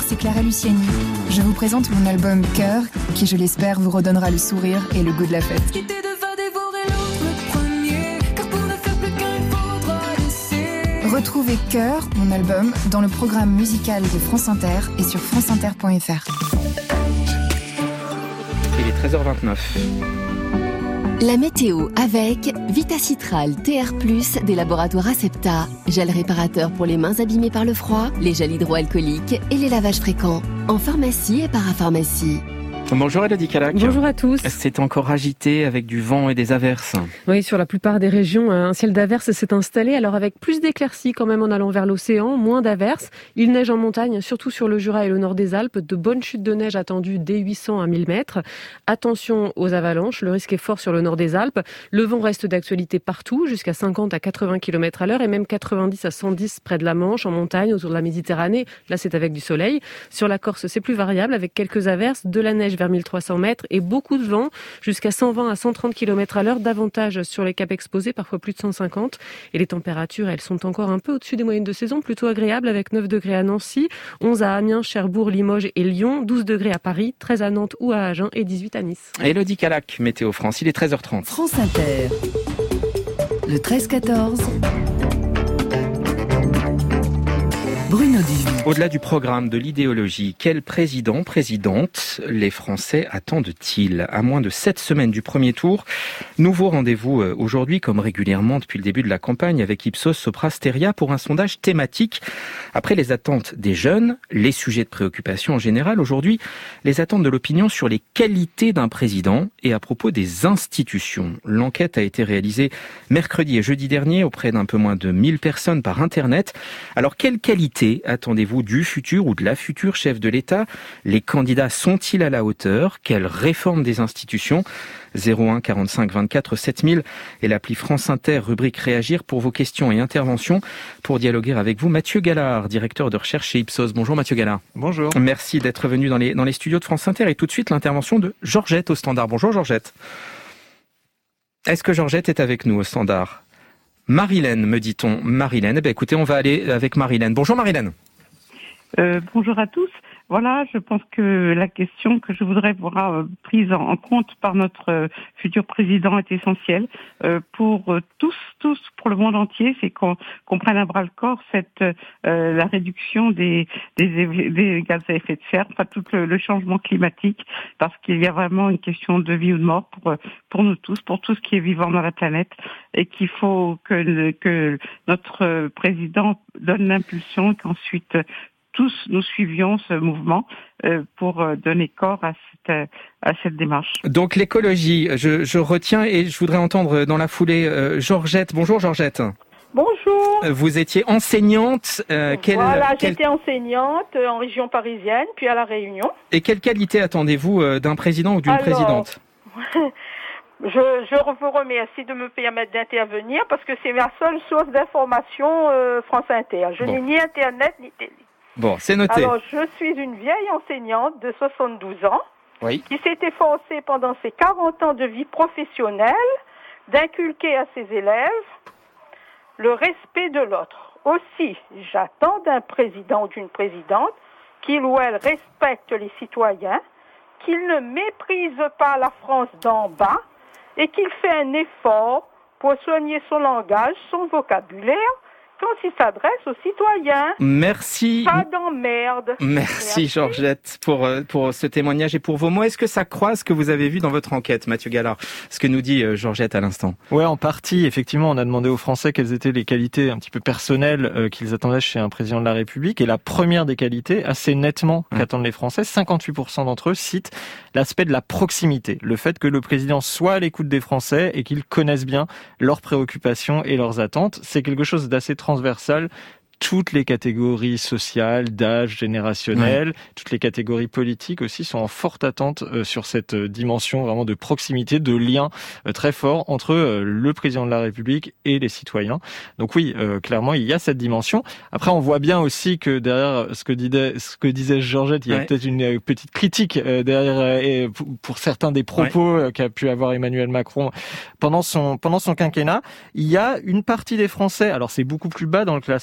c'est Clara Luciani. Je vous présente mon album Cœur, qui je l'espère vous redonnera le sourire et le goût de la fête. Retrouvez Cœur, mon album, dans le programme musical de France Inter et sur franceinter.fr. Il est 13h29. La météo avec Vitacitral TR+, des laboratoires Acepta. Gel réparateur pour les mains abîmées par le froid, les gels hydroalcooliques et les lavages fréquents. En pharmacie et parapharmacie. Bonjour Elodie Calac. Bonjour à tous. C'est encore agité avec du vent et des averses. Oui, sur la plupart des régions, un ciel d'averses s'est installé, alors avec plus d'éclaircies quand même en allant vers l'océan, moins d'averses. Il neige en montagne, surtout sur le Jura et le nord des Alpes. De bonnes chutes de neige attendues dès 800 à 1000 mètres. Attention aux avalanches, le risque est fort sur le nord des Alpes. Le vent reste d'actualité partout, jusqu'à 50 à 80 km à l'heure et même 90 à 110 près de la Manche, en montagne, autour de la Méditerranée. Là, c'est avec du soleil. Sur la Corse, c'est plus variable, avec quelques averses, de la neige vers 1300 mètres et beaucoup de vent, jusqu'à 120 à 130 km à l'heure, davantage sur les caps exposés, parfois plus de 150. Et les températures, elles sont encore un peu au-dessus des moyennes de saison, plutôt agréables, avec 9 degrés à Nancy, 11 à Amiens, Cherbourg, Limoges et Lyon, 12 degrés à Paris, 13 à Nantes ou à Agen et 18 à Nice. Elodie Calac, Météo France, il est 13h30. France Inter, le 13-14. Bruno Dubuis. Au-delà du programme, de l'idéologie, quel président, présidente les Français attendent-ils? À moins de 7 semaines du premier tour, nouveau rendez-vous aujourd'hui, comme régulièrement depuis le début de la campagne, avec Ipsos Sopra Steria pour un sondage thématique. Après les attentes des jeunes, les sujets de préoccupation en général, aujourd'hui, les attentes de l'opinion sur les qualités d'un président et à propos des institutions. L'enquête a été réalisée mercredi et jeudi dernier auprès d'un peu moins de 1000 personnes par Internet. Alors, quelle qualité attendez-vous du futur ou de la future chef de l'État? Les candidats sont-ils à la hauteur? Quelle réforme des institutions? 01 45 24 7000 et l'appli France Inter, rubrique Réagir pour vos questions et interventions. Pour dialoguer avec vous, Mathieu Gallard, directeur de recherche chez Ipsos. Bonjour Mathieu Gallard. Bonjour. Merci d'être venu dans les studios de France Inter et tout de suite l'intervention de Georgette au standard. Bonjour Georgette. Est-ce que Georgette est avec nous au standard? Marilène, me dit-on. Marilène, écoutez, on va aller avec Marilène. Bonjour Marilène. Bonjour à tous. Voilà, je pense que la question que je voudrais voir prise en compte par notre futur président est essentielle pour tous, pour le monde entier, c'est qu'on prenne à bras le corps la réduction des gaz à effet de serre, enfin tout le changement climatique, parce qu'il y a vraiment une question de vie ou de mort pour nous tous, pour tout ce qui est vivant dans la planète, et qu'il faut que notre président donne l'impulsion et qu'ensuite tous nous suivions ce mouvement pour donner corps à cette démarche. Donc l'écologie, je retiens et je voudrais entendre dans la foulée Georgette. Bonjour Georgette. Bonjour. Vous étiez enseignante. J'étais enseignante en région parisienne, puis à La Réunion. Et quelle qualité attendez-vous d'un président ou d'une présidente? Je vous remercie de me permettre d'intervenir parce que c'est ma seule source d'information France Inter. Je n'ai ni Internet ni télé. Bon, c'est noté. Alors, je suis une vieille enseignante de 72 ans qui s'est efforcée pendant ses 40 ans de vie professionnelle d'inculquer à ses élèves le respect de l'autre. Aussi, j'attends d'un président ou d'une présidente qu'il ou elle respecte les citoyens, qu'il ne méprise pas la France d'en bas et qu'il fait un effort pour soigner son langage, son vocabulaire, quand il s'adresse aux citoyens. Merci. Pas d'emmerde. Merci Georgette pour ce témoignage et pour vos mots. Est-ce que ça croise ce que vous avez vu dans votre enquête, Mathieu Gallard, ce que nous dit Georgette à l'instant? Ouais, en partie. Effectivement, on a demandé aux Français quelles étaient les qualités un petit peu personnelles qu'ils attendaient chez un président de la République. Et la première des qualités, assez nettement, qu'attendent les Français, 58% d'entre eux citent l'aspect de la proximité. Le fait que le président soit à l'écoute des Français et qu'il connaisse bien leurs préoccupations et leurs attentes. C'est quelque chose d'assez transversal. Toutes les catégories sociales, d'âge, générationnel, toutes les catégories politiques aussi sont en forte attente sur cette dimension vraiment de proximité, de lien très fort entre le président de la République et les citoyens. Donc oui, clairement, il y a cette dimension. Après, on voit bien aussi que derrière ce que disait Georgette, il y a peut-être une petite critique derrière et pour certains des propos qu'a pu avoir Emmanuel Macron pendant son quinquennat. Il y a une partie des Français, alors c'est beaucoup plus bas dans le classement,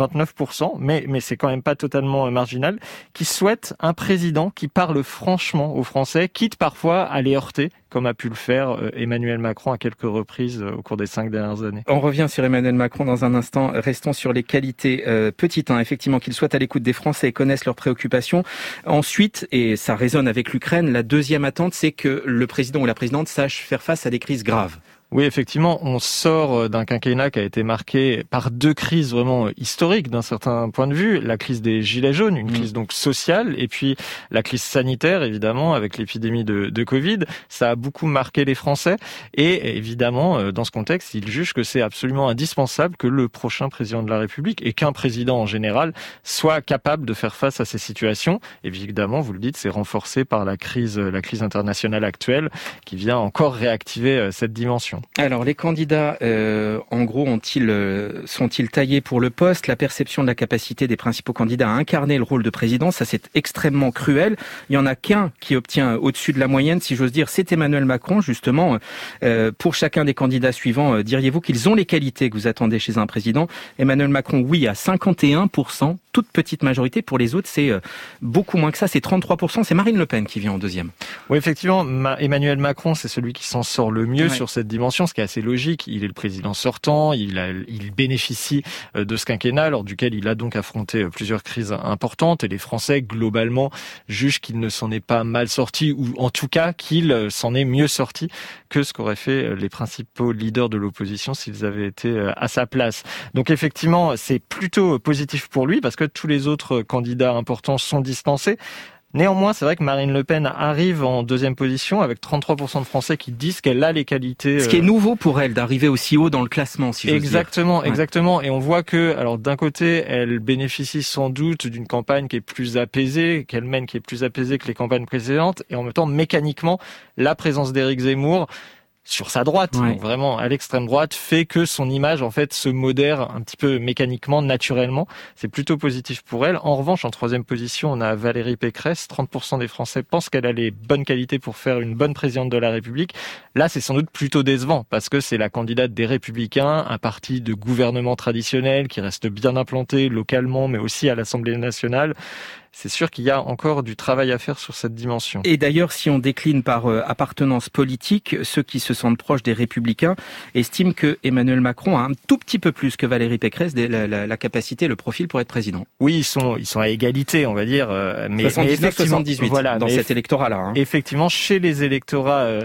29%, mais c'est quand même pas totalement marginal, qui souhaitent un président qui parle franchement aux Français, quitte parfois à les heurter, comme a pu le faire Emmanuel Macron à quelques reprises au cours des 5 dernières années. On revient sur Emmanuel Macron dans un instant. Restons sur les qualités petites, effectivement, qu'il soit à l'écoute des Français et connaissent leurs préoccupations. Ensuite, et ça résonne avec l'Ukraine, la deuxième attente, c'est que le président ou la présidente sache faire face à des crises graves. Oui, effectivement, on sort d'un quinquennat qui a été marqué par 2 crises vraiment historiques d'un certain point de vue. La crise des Gilets jaunes, une crise donc sociale, et puis la crise sanitaire, évidemment, avec l'épidémie de Covid. Ça a beaucoup marqué les Français. Et évidemment, dans ce contexte, ils jugent que c'est absolument indispensable que le prochain président de la République, et qu'un président en général, soit capable de faire face à ces situations. Évidemment, vous le dites, c'est renforcé par la crise internationale actuelle qui vient encore réactiver cette dimension. Alors, les candidats, en gros, sont-ils taillés pour le poste? La perception de la capacité des principaux candidats à incarner le rôle de président, ça c'est extrêmement cruel. Il y en a qu'un qui obtient au-dessus de la moyenne, si j'ose dire, c'est Emmanuel Macron, justement. Pour chacun des candidats suivants, diriez-vous qu'ils ont les qualités que vous attendez chez un président? Emmanuel Macron, oui, à 51%, toute petite majorité. Pour les autres, c'est beaucoup moins que ça, c'est 33%. C'est Marine Le Pen qui vient en deuxième. Oui, effectivement, Emmanuel Macron, c'est celui qui s'en sort le mieux sur cette dimension, ce qui est assez logique. Il est le président sortant, il bénéficie de ce quinquennat, lors duquel il a donc affronté plusieurs crises importantes, et les Français, globalement, jugent qu'il ne s'en est pas mal sorti, ou en tout cas qu'il s'en est mieux sorti que ce qu'auraient fait les principaux leaders de l'opposition s'ils avaient été à sa place. Donc effectivement, c'est plutôt positif pour lui, parce que tous les autres candidats importants sont dispensés. Néanmoins, c'est vrai que Marine Le Pen arrive en deuxième position avec 33% de Français qui disent qu'elle a les qualités. Ce qui est nouveau pour elle, d'arriver aussi haut dans le classement, si j'ose dire. Exactement. Et on voit que, alors d'un côté, elle bénéficie sans doute d'une campagne qui est plus apaisée, qu'elle mène qui est plus apaisée que les campagnes précédentes, et en même temps, mécaniquement, la présence d'Éric Zemmour sur sa droite, donc vraiment à l'extrême droite, fait que son image en fait se modère un petit peu mécaniquement, naturellement. C'est plutôt positif pour elle. En revanche, en troisième position, on a Valérie Pécresse. 30% des Français pensent qu'elle a les bonnes qualités pour faire une bonne présidente de la République. Là, c'est sans doute plutôt décevant, parce que c'est la candidate des Républicains, un parti de gouvernement traditionnel qui reste bien implanté localement, mais aussi à l'Assemblée nationale. C'est sûr qu'il y a encore du travail à faire sur cette dimension. Et d'ailleurs, si on décline par appartenance politique, ceux qui se sentent proches des Républicains estiment que Emmanuel Macron a un tout petit peu plus que Valérie Pécresse la capacité, le profil pour être président. Oui, ils sont à égalité, on va dire, mais 79-78 voilà, dans cet électorat-là. Effectivement, chez les électeurs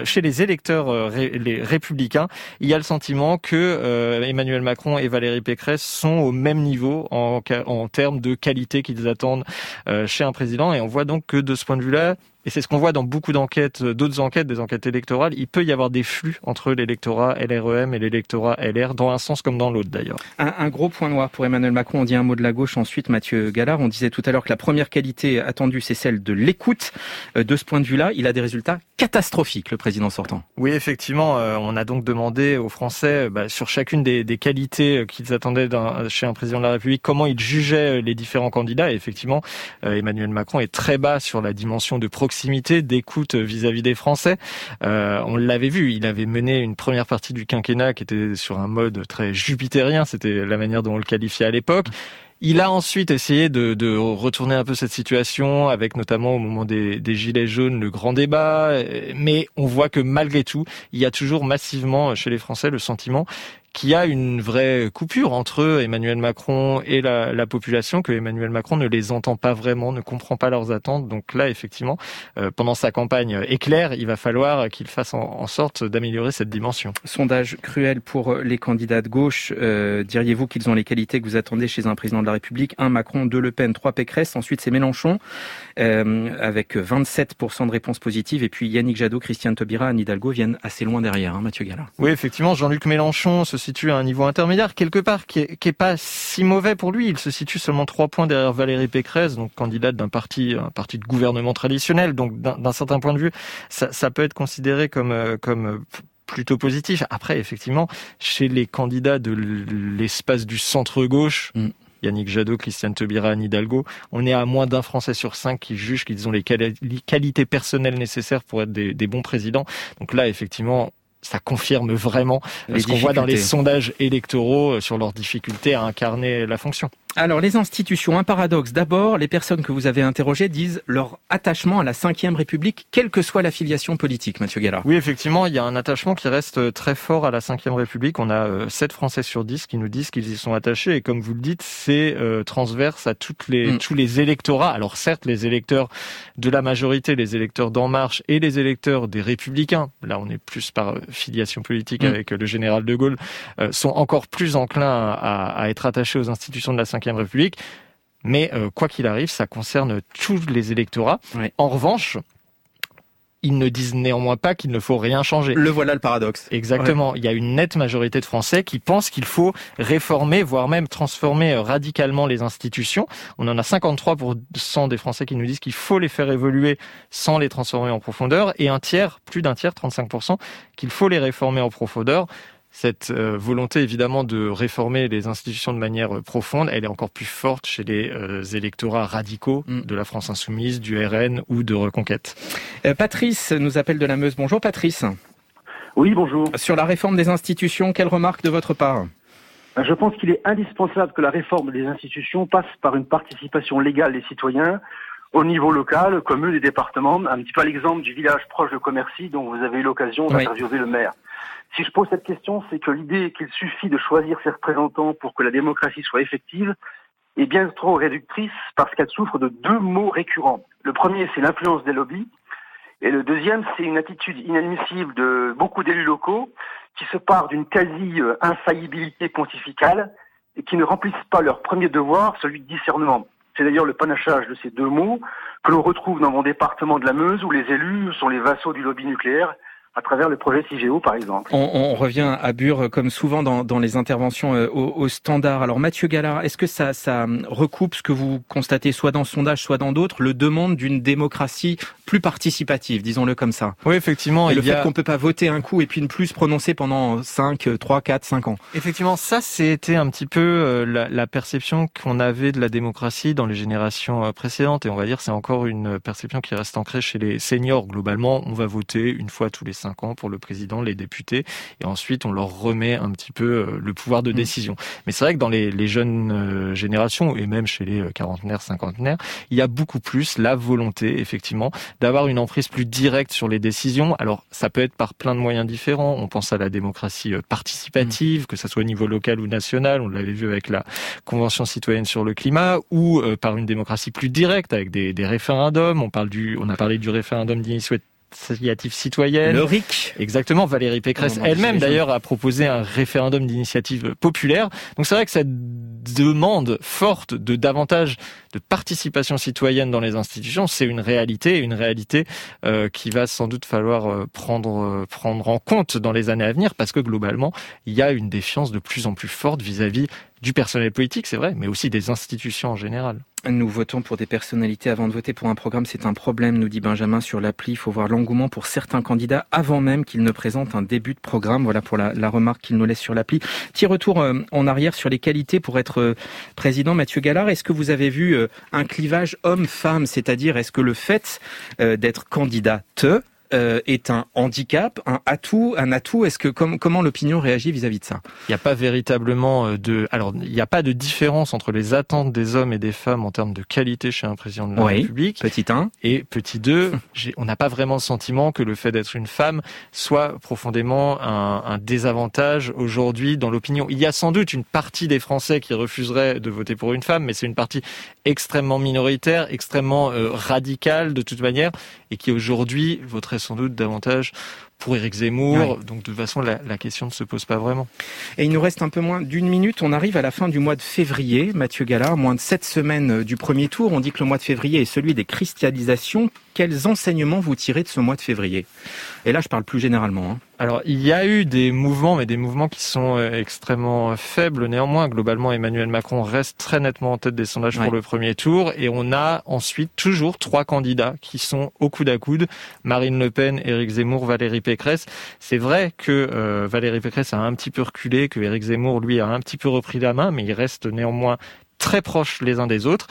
les républicains, il y a le sentiment que Emmanuel Macron et Valérie Pécresse sont au même niveau en termes de qualité qu'ils attendent chez un président, et on voit donc que de ce point de vue-là, et c'est ce qu'on voit dans beaucoup d'enquêtes, des enquêtes électorales, il peut y avoir des flux entre l'électorat LREM et l'électorat LR, dans un sens comme dans l'autre d'ailleurs. Un gros point noir pour Emmanuel Macron, on dit un mot de la gauche ensuite, Mathieu Gallard, on disait tout à l'heure que la première qualité attendue, c'est celle de l'écoute. De ce point de vue-là, il a des résultats catastrophiques, le président sortant. Oui, effectivement, on a donc demandé aux Français, sur chacune des qualités qu'ils attendaient chez un président de la République, comment ils jugeaient les différents candidats, et effectivement, Emmanuel Macron est très bas sur la dimension de proximité, d'écoute vis-à-vis des Français. On l'avait vu, il avait mené une première partie du quinquennat qui était sur un mode très jupitérien, c'était la manière dont on le qualifiait à l'époque. Il a ensuite essayé de retourner un peu cette situation, avec notamment au moment des Gilets jaunes le grand débat, mais on voit que malgré tout, il y a toujours massivement chez les Français le sentiment qu'il y a une vraie coupure entre Emmanuel Macron et la population, que Emmanuel Macron ne les entend pas vraiment, ne comprend pas leurs attentes. Donc là, effectivement, pendant sa campagne éclair, il va falloir qu'il fasse en sorte d'améliorer cette dimension. Sondage cruel pour les candidats de gauche. Diriez-vous qu'ils ont les qualités que vous attendez chez un président de la République? 1 Macron, 2 Le Pen, 3 Pécresse. Ensuite, c'est Mélenchon, avec 27% de réponses positives. Et puis Yannick Jadot, Christiane Taubira, Anne Hidalgo viennent assez loin derrière, Mathieu Gallard. Oui, effectivement, Jean-Luc Mélenchon se situe à un niveau intermédiaire, quelque part, qui est pas si mauvais pour lui. Il se situe seulement 3 points derrière Valérie Pécresse, donc candidate un parti de gouvernement traditionnel. Donc, d'un certain point de vue, ça peut être considéré comme plutôt positif. Après, effectivement, chez les candidats de l'espace du centre-gauche, Yannick Jadot, Christiane Taubira, Anne Hidalgo, on est à moins d'1 Français sur 5 qui jugent qu'ils ont les qualités personnelles nécessaires pour être des bons présidents. Donc là, effectivement, ça confirme vraiment ce qu'on voit dans les sondages électoraux sur leur difficulté à incarner la fonction. Alors, les institutions, un paradoxe. D'abord, les personnes que vous avez interrogées disent leur attachement à la Ve République, quelle que soit l'affiliation politique, Mathieu Gallard. Oui, effectivement, il y a un attachement qui reste très fort à la Ve République. On a 7 Français sur 10 qui nous disent qu'ils y sont attachés. Et comme vous le dites, c'est transverse à tous les électorats. Alors certes, les électeurs de la majorité, les électeurs d'En Marche et les électeurs des Républicains, là on est plus par filiation politique avec le général de Gaulle, sont encore plus enclins à être attachés aux institutions de la Ve République, mais quoi qu'il arrive, ça concerne tous les électorats. Ouais. En revanche, ils ne disent néanmoins pas qu'il ne faut rien changer. Le voilà le paradoxe. Exactement. Ouais. Il y a une nette majorité de Français qui pensent qu'il faut réformer, voire même transformer radicalement les institutions. On en a 53% des Français qui nous disent qu'il faut les faire évoluer sans les transformer en profondeur, et plus d'un tiers, 35%, qu'il faut les réformer en profondeur. Cette volonté, évidemment, de réformer les institutions de manière profonde, elle est encore plus forte chez les électorats radicaux de la France Insoumise, du RN ou de Reconquête. Patrice nous appelle de la Meuse. Bonjour Patrice. Oui, bonjour. Sur la réforme des institutions, quelle remarque de votre part ? Je pense qu'il est indispensable que la réforme des institutions passe par une participation légale des citoyens au niveau local, commune et département. Un petit peu à l'exemple du village proche de Commercy dont vous avez eu l'occasion d'interviewer le maire. Si je pose cette question, c'est que l'idée qu'il suffit de choisir ses représentants pour que la démocratie soit effective est bien trop réductrice parce qu'elle souffre de 2 mots récurrents. Le premier, c'est l'influence des lobbies. Et le deuxième, c'est une attitude inadmissible de beaucoup d'élus locaux qui se partent d'une quasi-infaillibilité pontificale et qui ne remplissent pas leur premier devoir, celui de discernement. C'est d'ailleurs le panachage de ces 2 mots que l'on retrouve dans mon département de la Meuse où les élus sont les vassaux du lobby nucléaire à travers le projet Cigéo, par exemple. On revient à Bure, comme souvent dans les interventions au standard. Alors Mathieu Gallard, est-ce que ça recoupe ce que vous constatez soit dans ce sondage, soit dans d'autres, le demande d'une démocratie plus participative, disons-le comme ça? Oui, effectivement. Et le fait qu'on ne peut pas voter un coup et puis ne plus se prononcer pendant 3, 4, 5 ans. Effectivement, ça c'était un petit peu la perception qu'on avait de la démocratie dans les générations précédentes. Et on va dire c'est encore une perception qui reste ancrée chez les seniors. Globalement, on va voter une fois tous les 5 ans pour le président, les députés, et ensuite on leur remet un petit peu le pouvoir de décision. Mais c'est vrai que dans les jeunes générations, et même chez les quarantenaires, cinquantenaires, il y a beaucoup plus la volonté, effectivement, d'avoir une emprise plus directe sur les décisions. Alors, ça peut être par plein de moyens différents. On pense à la démocratie participative, que ça soit au niveau local ou national, on l'avait vu avec la Convention citoyenne sur le climat, ou par une démocratie plus directe, avec des référendums. On a parlé du référendum d'initiative citoyenne. Le RIC. Exactement. Valérie Pécresse elle-même, d'ailleurs, a proposé un référendum d'initiative populaire. Donc c'est vrai que cette demande forte de davantage de participation citoyenne dans les institutions, c'est une réalité qui va sans doute falloir prendre en compte dans les années à venir, parce que globalement, il y a une défiance de plus en plus forte vis-à-vis du personnel politique, c'est vrai, mais aussi des institutions en général. Nous votons pour des personnalités avant de voter pour un programme. C'est un problème, nous dit Benjamin sur l'appli. Il faut voir l'engouement pour certains candidats avant même qu'ils ne présentent un début de programme. Voilà pour la remarque qu'il nous laisse sur l'appli. Petit retour en arrière sur les qualités pour être président. Mathieu Gallard, est-ce que vous avez vu un clivage homme-femme? C'est-à-dire, est-ce que le fait d'être candidate est un handicap, un atout? Est-ce que comment l'opinion réagit vis-à-vis de ça? Il n'y a pas véritablement il n'y a pas de différence entre les attentes des hommes et des femmes en termes de qualité chez un président de la République. Petit 1. Et petit 2, on n'a pas vraiment le sentiment que le fait d'être une femme soit profondément un désavantage aujourd'hui dans l'opinion. Il y a sans doute une partie des Français qui refuseraient de voter pour une femme, mais c'est une partie extrêmement minoritaire, extrêmement radicale de toute manière, et qui aujourd'hui voterait sans doute davantage pour Éric Zemmour. Donc de toute façon, la question ne se pose pas vraiment. Et il nous reste un peu moins d'1 minute. On arrive à la fin du mois de février, Mathieu Gallard, moins de 7 semaines du premier tour. On dit que le mois de février est celui des cristallisations. Quels enseignements vous tirez de ce mois de février? Et là, je parle plus généralement. Alors, il y a eu des mouvements, mais des mouvements qui sont extrêmement faibles. Néanmoins, globalement, Emmanuel Macron reste très nettement en tête des sondages pour le premier tour. Et on a ensuite toujours 3 candidats qui sont au coude à coude. Marine Le Pen, Éric Zemmour, Valérie Pécresse. C'est vrai que Valérie Pécresse a un petit peu reculé, que Éric Zemmour, lui, a un petit peu repris la main, mais il reste néanmoins très proches les uns des autres.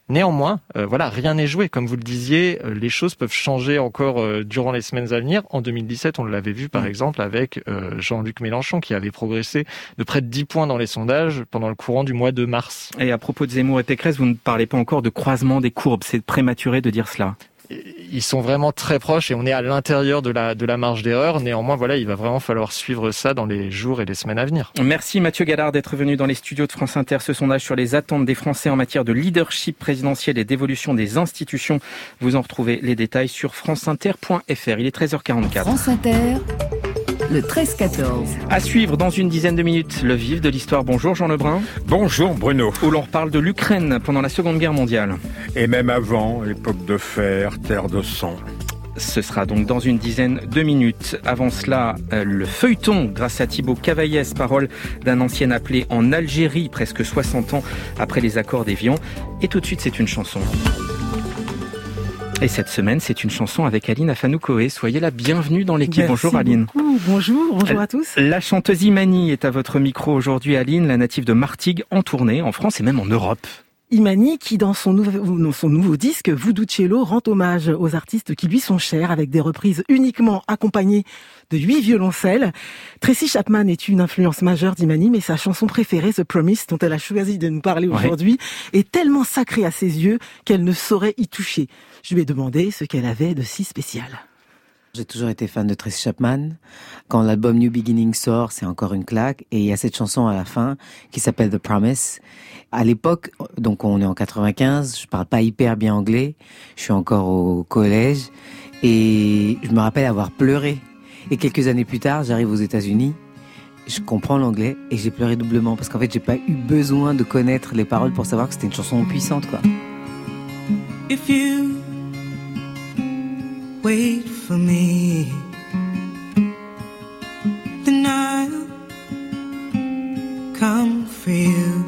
Néanmoins, rien n'est joué. Comme vous le disiez, les choses peuvent changer encore durant les semaines à venir. En 2017, on l'avait vu par exemple avec Jean-Luc Mélenchon qui avait progressé de près de 10 points dans les sondages pendant le courant du mois de mars. Et à propos de Zemmour et Pécresse, vous ne parlez pas encore de croisement des courbes. C'est prématuré de dire cela. Ils sont vraiment très proches et on est à l'intérieur de la marge d'erreur. Néanmoins, il va vraiment falloir suivre ça dans les jours et les semaines à venir. Merci Mathieu Gallard d'être venu dans les studios de France Inter. Ce sondage sur les attentes des Français en matière de leadership présidentiel et d'évolution des institutions. Vous en retrouvez les détails sur franceinter.fr. Il est 13h44. France Inter. Le 13-14. À suivre dans une dizaine de minutes, le vif de l'histoire. Bonjour Jean Lebrun. Bonjour Bruno. Où l'on reparle de l'Ukraine pendant la Seconde Guerre mondiale. Et même avant, époque de fer, terre de sang. Ce sera donc dans une dizaine de minutes. Avant cela, le feuilleton grâce à Thibaut Cavaillès, parole d'un ancien appelé en Algérie, presque 60 ans après les accords d'Évian. Et tout de suite, c'est une chanson. Et cette semaine, c'est une chanson avec Aline Afanoukoé. Soyez la bienvenue dans l'équipe. Merci bonjour Aline. Beaucoup. Bonjour à tous. La chanteuse Imani est à votre micro aujourd'hui. Aline, la native de Martigues, en tournée en France et même en Europe. Imani qui, dans son nouveau disque, Voodoo Cello, rend hommage aux artistes qui lui sont chers avec des reprises uniquement accompagnées de 8 violoncelles. Tracy Chapman est une influence majeure d'Imani, mais sa chanson préférée, The Promise, dont elle a choisi de nous parler aujourd'hui, est tellement sacrée à ses yeux qu'elle ne saurait y toucher. Je lui ai demandé ce qu'elle avait de si spécial. J'ai toujours été fan de Tracy Chapman. Quand l'album New Beginning sort, c'est encore une claque. Et il y a cette chanson à la fin qui s'appelle The Promise. À l'époque, donc on est en 95, je parle pas hyper bien anglais. Je suis encore au collège. Et je me rappelle avoir pleuré. Et quelques années plus tard, j'arrive aux États-Unis. Je comprends l'anglais et j'ai pleuré doublement. Parce qu'en fait, j'ai pas eu besoin de connaître les paroles pour savoir que c'était une chanson puissante, quoi. If you wait for me, then I'll come for you.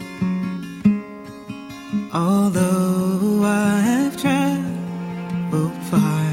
Although I've traveled far,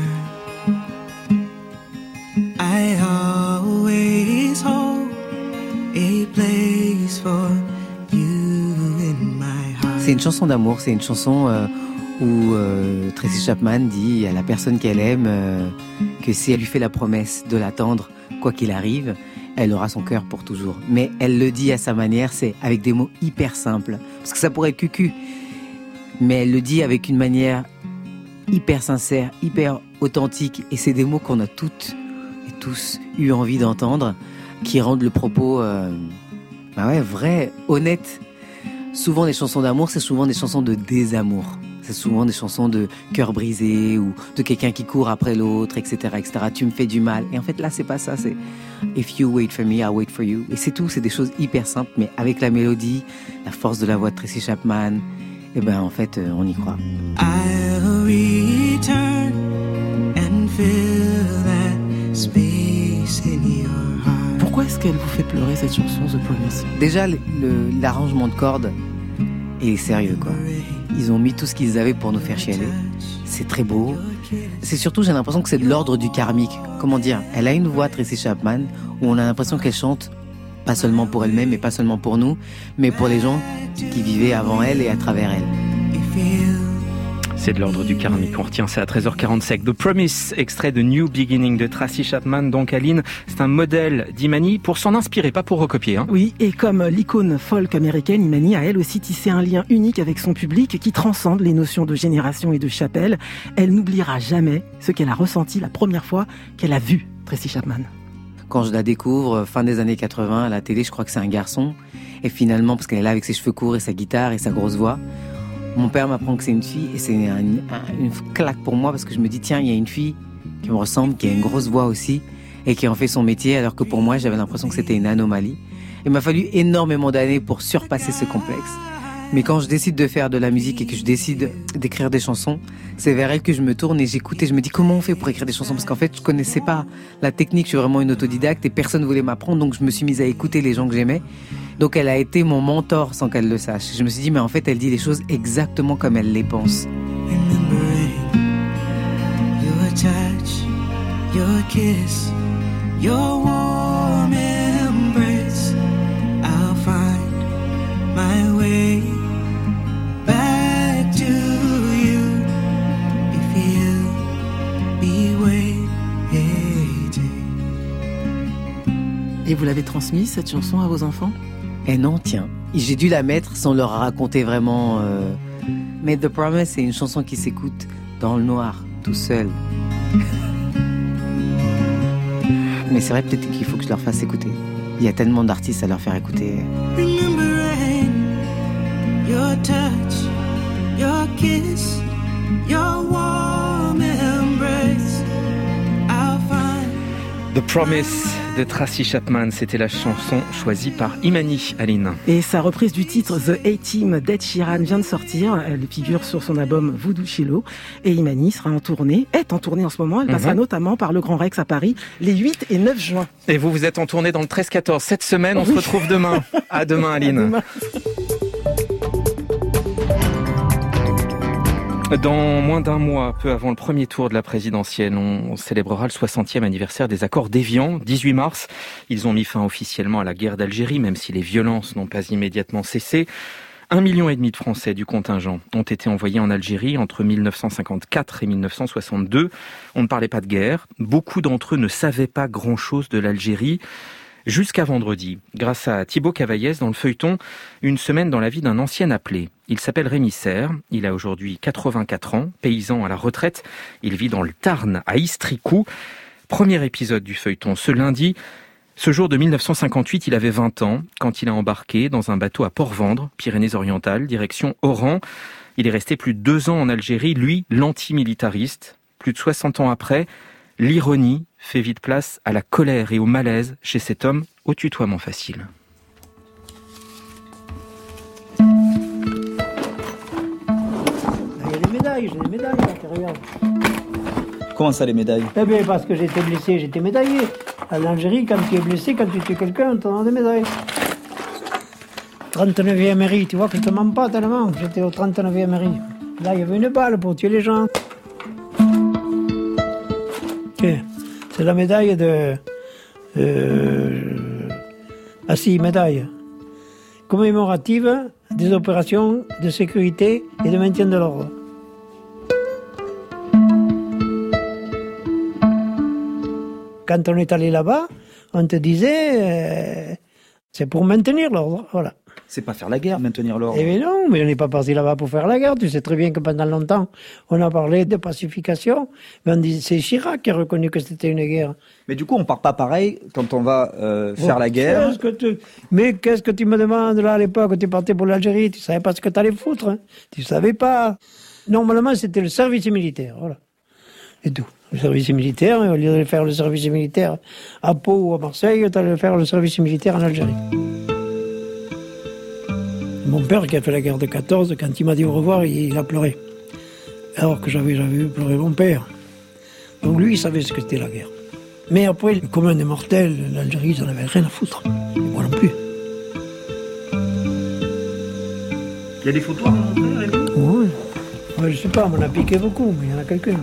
I always hold a place for you in my heart. C'est une chanson d'amour, c'est une chanson où Tracy Chapman dit à la personne qu'elle aime que si elle lui fait la promesse de l'attendre, quoi qu'il arrive, elle aura son cœur pour toujours. Mais elle le dit à sa manière, c'est avec des mots hyper simples. Parce que ça pourrait être cucu. Mais elle le dit avec une manière hyper sincère, hyper authentique. Et c'est des mots qu'on a toutes et tous eu envie d'entendre, qui rendent le propos vrai, honnête. Souvent, les chansons d'amour, c'est souvent des chansons de désamour. C'est souvent des chansons de cœur brisé ou de quelqu'un qui court après l'autre, etc., etc. Tu me fais du mal. Et en fait, là, c'est pas ça. C'est If you wait for me, I'll wait for you. Et c'est tout. C'est des choses hyper simples, mais avec la mélodie, la force de la voix de Tracy Chapman, et en fait, on y croit. I'll return and fill that space in your heart. Pourquoi est-ce qu'elle vous fait pleurer cette chanson, The Promise ? Déjà, l'arrangement de cordes est sérieux, quoi. Ils ont mis tout ce qu'ils avaient pour nous faire chialer. C'est très beau. C'est surtout, j'ai l'impression que c'est de l'ordre du karmique. Comment dire ? Elle a une voix, Tracy Chapman, où on a l'impression qu'elle chante pas seulement pour elle-même et pas seulement pour nous, mais pour les gens qui vivaient avant elle et à travers elle. C'est de l'ordre du karmique. On retient ça à 13h45. The Promise, extrait de New Beginning de Tracy Chapman. Donc Aline, c'est un modèle d'Imani pour s'en inspirer, pas pour recopier. Oui, et comme l'icône folk américaine, Imani a elle aussi tissé un lien unique avec son public qui transcende les notions de génération et de chapelle. Elle n'oubliera jamais ce qu'elle a ressenti la première fois qu'elle a vu Tracy Chapman. Quand je la découvre, fin des années 80, à la télé, je crois que c'est un garçon. Et finalement, parce qu'elle est là avec ses cheveux courts et sa guitare et sa grosse voix, mon père m'apprend que c'est une fille et c'est une claque pour moi parce que je me dis, tiens, il y a une fille qui me ressemble, qui a une grosse voix aussi et qui en fait son métier, alors que pour moi, j'avais l'impression que c'était une anomalie. Il m'a fallu énormément d'années pour surpasser ce complexe. Mais quand je décide de faire de la musique et que je décide d'écrire des chansons, c'est vers elle que je me tourne et j'écoute et je me dis comment on fait pour écrire des chansons, parce qu'en fait je connaissais pas la technique, je suis vraiment une autodidacte et personne voulait m'apprendre, donc je me suis mise à écouter les gens que j'aimais. Donc elle a été mon mentor sans qu'elle le sache. Je me suis dit mais en fait elle dit les choses exactement comme elle les pense. Your touch, your kiss, your warm embrace, I'll find my way back to if you'll be waiting. Et vous l'avez transmise, cette chanson, à vos enfants ? Eh non, tiens. J'ai dû la mettre sans leur raconter vraiment. Mais The Promise, c'est une chanson qui s'écoute dans le noir, tout seul. Mais c'est vrai, peut-être qu'il faut que je leur fasse écouter. Il y a tellement d'artistes à leur faire écouter. Remembering your touch, your kiss, your warm embrace. I'll find The Promise de Tracy Chapman, c'était la chanson choisie par Imani, Aline. Et sa reprise du titre The A-Team d'Ed Sheeran vient de sortir. Elle figure sur son album Voodoo Chilo. Et Imani est en tournée en ce moment. Elle passera notamment par le Grand Rex à Paris les 8 et 9 juin. Et vous êtes en tournée dans le 13-14 cette semaine. On se retrouve demain. À demain, Aline. À demain. Dans moins d'un mois, peu avant le premier tour de la présidentielle, on célébrera le 60e anniversaire des accords d'Évian, 18 mars. Ils ont mis fin officiellement à la guerre d'Algérie, même si les violences n'ont pas immédiatement cessé. 1,5 million de Français du contingent ont été envoyés en Algérie entre 1954 et 1962. On ne parlait pas de guerre. Beaucoup d'entre eux ne savaient pas grand-chose de l'Algérie. Jusqu'à vendredi, grâce à Thibaut Cavaillès dans le feuilleton, une semaine dans la vie d'un ancien appelé. Il s'appelle Rémi Serre, il a aujourd'hui 84 ans, paysan à la retraite. Il vit dans le Tarn, à Istricou. Premier épisode du feuilleton, ce lundi. Ce jour de 1958, il avait 20 ans quand il a embarqué dans un bateau à Port-Vendre, Pyrénées-Orientales, direction Oran. Il est resté plus de 2 ans en Algérie, lui, l'antimilitariste. Plus de 60 ans après, l'ironie fait vite place à la colère et au malaise chez cet homme au tutoiement facile. J'ai des médailles là, regarde. Comment ça, les médailles ? Eh bien, parce que j'étais blessé, j'étais médaillé. En Algérie, quand tu es blessé, quand tu tues quelqu'un, on te donne des médailles. 39e mairie, tu vois que je te mens pas tellement. J'étais au 39e mairie. Là, il y avait une balle pour tuer les gens. Okay. C'est la médaille de... Ah si, médaille. Commémorative des opérations de sécurité et de maintien de l'ordre. Quand on est allé là-bas, on te disait, c'est pour maintenir l'ordre, voilà. C'est pas faire la guerre, maintenir l'ordre. Eh bien non, mais on n'est pas parti là-bas pour faire la guerre. Tu sais très bien que pendant longtemps, on a parlé de pacification, mais on dit c'est Chirac qui a reconnu que c'était une guerre. Mais du coup, on part pas pareil quand on va faire la guerre. Mais qu'est-ce que tu me demandes là à l'époque? Tu partais pour l'Algérie, tu savais pas ce que tu allais foutre. Hein. Tu savais pas. Normalement, c'était le service militaire, voilà. Et tout. Le service militaire, au lieu de faire le service militaire à Pau ou à Marseille, tu allais faire le service militaire en Algérie. Mon père, qui a fait la guerre de 14, quand il m'a dit au revoir, il a pleuré. Alors que j'avais vu pleurer mon père. Donc lui, il savait ce que c'était la guerre. Mais après, le commun des mortels, l'Algérie, ils n'en avaient rien à foutre. Et moi non plus. Il y a des photos à montrer avec vous ? Oui. Ouais, je sais pas, on m'en a piqué beaucoup, mais il y en a quelques-uns.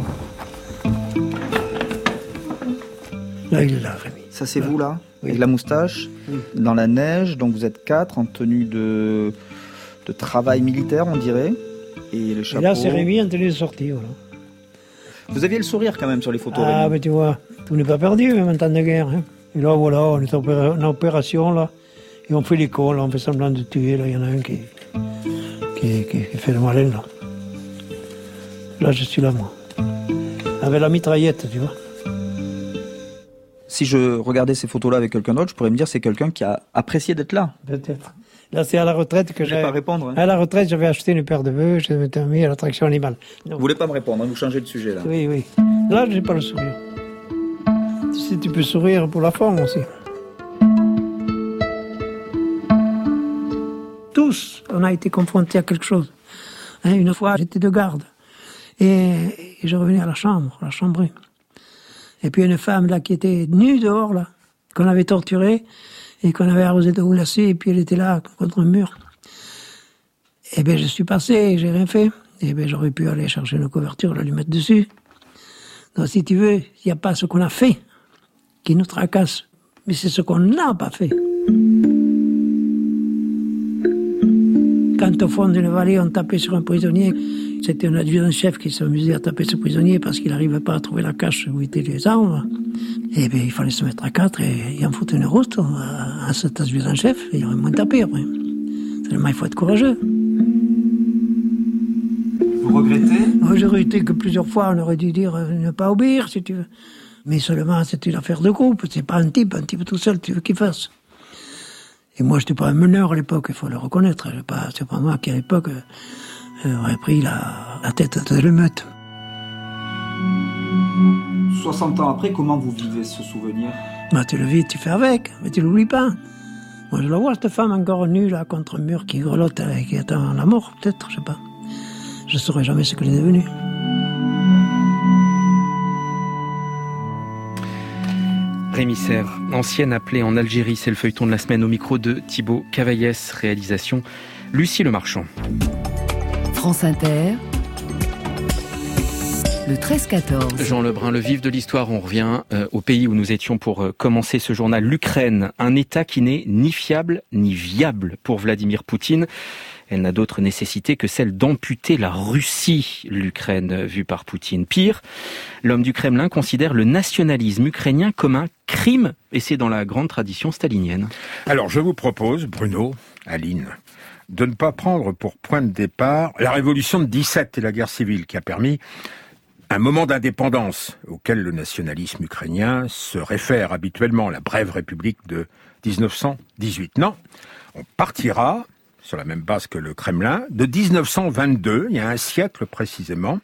Là, il est là, Rémi. Ça, c'est vous, là, oui. Avec la moustache, oui. Dans la neige, donc vous êtes 4 en tenue de travail militaire, on dirait. Et le chapeau. Et là, c'est Rémi en tenue de sortie, voilà. Vous aviez le sourire quand même sur les photos. Ah, Rémi. mais tu vois, tout n'est pas perdu, même en temps de guerre. Hein. Et là, voilà, on est en opération, là. Et on fait les cons, là, on fait semblant de tuer, là. Il y en a un qui fait le malin, là. Là, je suis là, moi. Avec la mitraillette, tu vois. Si je regardais ces photos-là avec quelqu'un d'autre, je pourrais me dire que c'est quelqu'un qui a apprécié d'être là. Peut-être. Là, c'est à la retraite que j'avais... pas répondre. Hein. À la retraite, j'avais acheté une paire de bœufs, je m'étais mis à l'attraction animale. Vous voulez pas me répondre, hein, vous changez de sujet, là. Oui, oui. Là, j'ai pas le sourire. Tu sais, tu peux sourire pour la forme aussi. Tous, on a été confrontés à quelque chose. Hein, une fois, j'étais de garde. Et je revenais à la chambrée. Et puis une femme là qui était nue dehors là, qu'on avait torturée et qu'on avait arrosée de houlacée, et puis elle était là contre un mur. Et bien je suis passé, j'ai rien fait. Et bien j'aurais pu aller chercher une couverture, la lui mettre dessus. Donc si tu veux, il n'y a pas ce qu'on a fait qui nous tracasse, mais c'est ce qu'on n'a pas fait. Quand au fond d'une vallée on tapait sur un prisonnier, C'était un adjudant-chef qui s'amusait à taper ce prisonnier parce qu'il n'arrivait pas à trouver la cache où étaient les armes. Et bien, il fallait se mettre à 4 et en foutre une rouste à cet adjudant-chef. Et il aurait moins tapé après. Seulement, il faut être courageux. Vous regrettez ? J'ai regretté que plusieurs fois, on aurait dû dire ne pas obéir, si tu veux. Mais seulement, c'est une affaire de groupe. C'est pas un type tout seul, tu veux qu'il fasse. Et moi, je n'étais pas un meneur à l'époque, il faut le reconnaître. C'est pas moi qui, à l'époque, aurait pris la tête de l'émeute. 60 ans après, comment vous vivez ce souvenir ? Tu le vis, tu fais avec, mais tu l'oublies pas. Moi, je la vois, cette femme encore nue, là, contre un mur, qui grelotte, qui attend la mort, peut-être, je sais pas. Je saurais jamais ce qu'elle est devenue. Rémi Serre, ancienne appelée en Algérie, c'est le feuilleton de la semaine au micro de Thibaut Cavaillès, réalisation Lucie Lemarchand. France Inter, le 13-14. Jean Lebrun, le vif de l'histoire, on revient au pays où nous étions pour commencer ce journal, l'Ukraine, un État qui n'est ni fiable ni viable pour Vladimir Poutine. Elle n'a d'autre nécessité que celle d'amputer la Russie, l'Ukraine vue par Poutine. Pire, l'homme du Kremlin considère le nationalisme ukrainien comme un crime, et c'est dans la grande tradition stalinienne. Alors je vous propose, Bruno, Aline, de ne pas prendre pour point de départ la révolution de 17 et la guerre civile qui a permis un moment d'indépendance auquel le nationalisme ukrainien se réfère habituellement, la brève république de 1918. Non, on partira sur la même base que le Kremlin, de 1922, il y a un siècle précisément.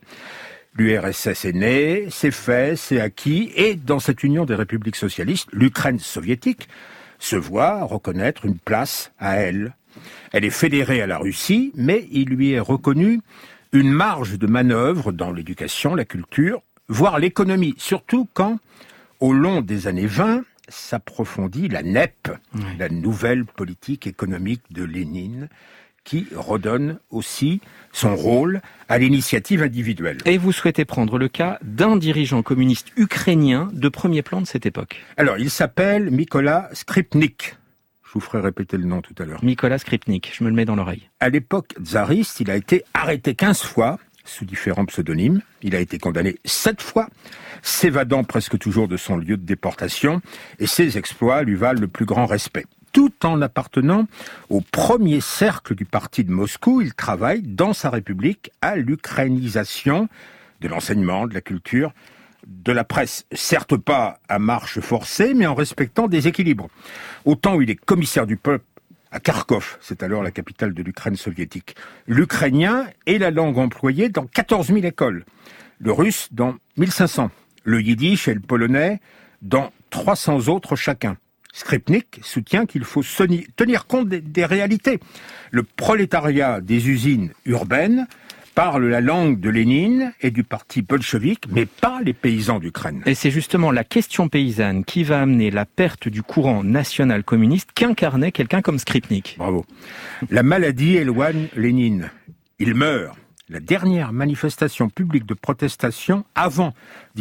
L'URSS est née, c'est fait, c'est acquis, et dans cette union des républiques socialistes, l'Ukraine soviétique se voit reconnaître une place à elle. Elle est fédérée à la Russie, mais il lui est reconnu une marge de manœuvre dans l'éducation, la culture, voire l'économie, surtout quand, au long des années 20, s'approfondit la NEP, la nouvelle politique économique de Lénine, qui redonne aussi son rôle à l'initiative individuelle. Et vous souhaitez prendre le cas d'un dirigeant communiste ukrainien de premier plan de cette époque. Alors, il s'appelle Mykola Skripnik. Je vous ferai répéter le nom tout à l'heure. Mykola Skripnik, je me le mets dans l'oreille. À l'époque tsariste, il a été arrêté 15 fois, sous différents pseudonymes. Il a été condamné 7 fois, s'évadant presque toujours de son lieu de déportation, et ses exploits lui valent le plus grand respect. Tout en appartenant au premier cercle du parti de Moscou, il travaille dans sa République à l'ukrainisation de l'enseignement, de la culture, de la presse. Certes pas à marche forcée, mais en respectant des équilibres. Au temps où il est commissaire du peuple à Kharkov, c'est alors la capitale de l'Ukraine soviétique. L'ukrainien est la langue employée dans 14 000 écoles. Le russe dans 1500. Le yiddish et le polonais dans 300 autres chacun. Skripnik soutient qu'il faut tenir compte des réalités. Le prolétariat des usines urbaines parle la langue de Lénine et du parti bolchevique, mais pas les paysans d'Ukraine. Et c'est justement la question paysanne qui va amener la perte du courant national communiste qu'incarnait quelqu'un comme Skripnik. Bravo. La maladie éloigne Lénine. Il meurt. La dernière manifestation publique de protestation avant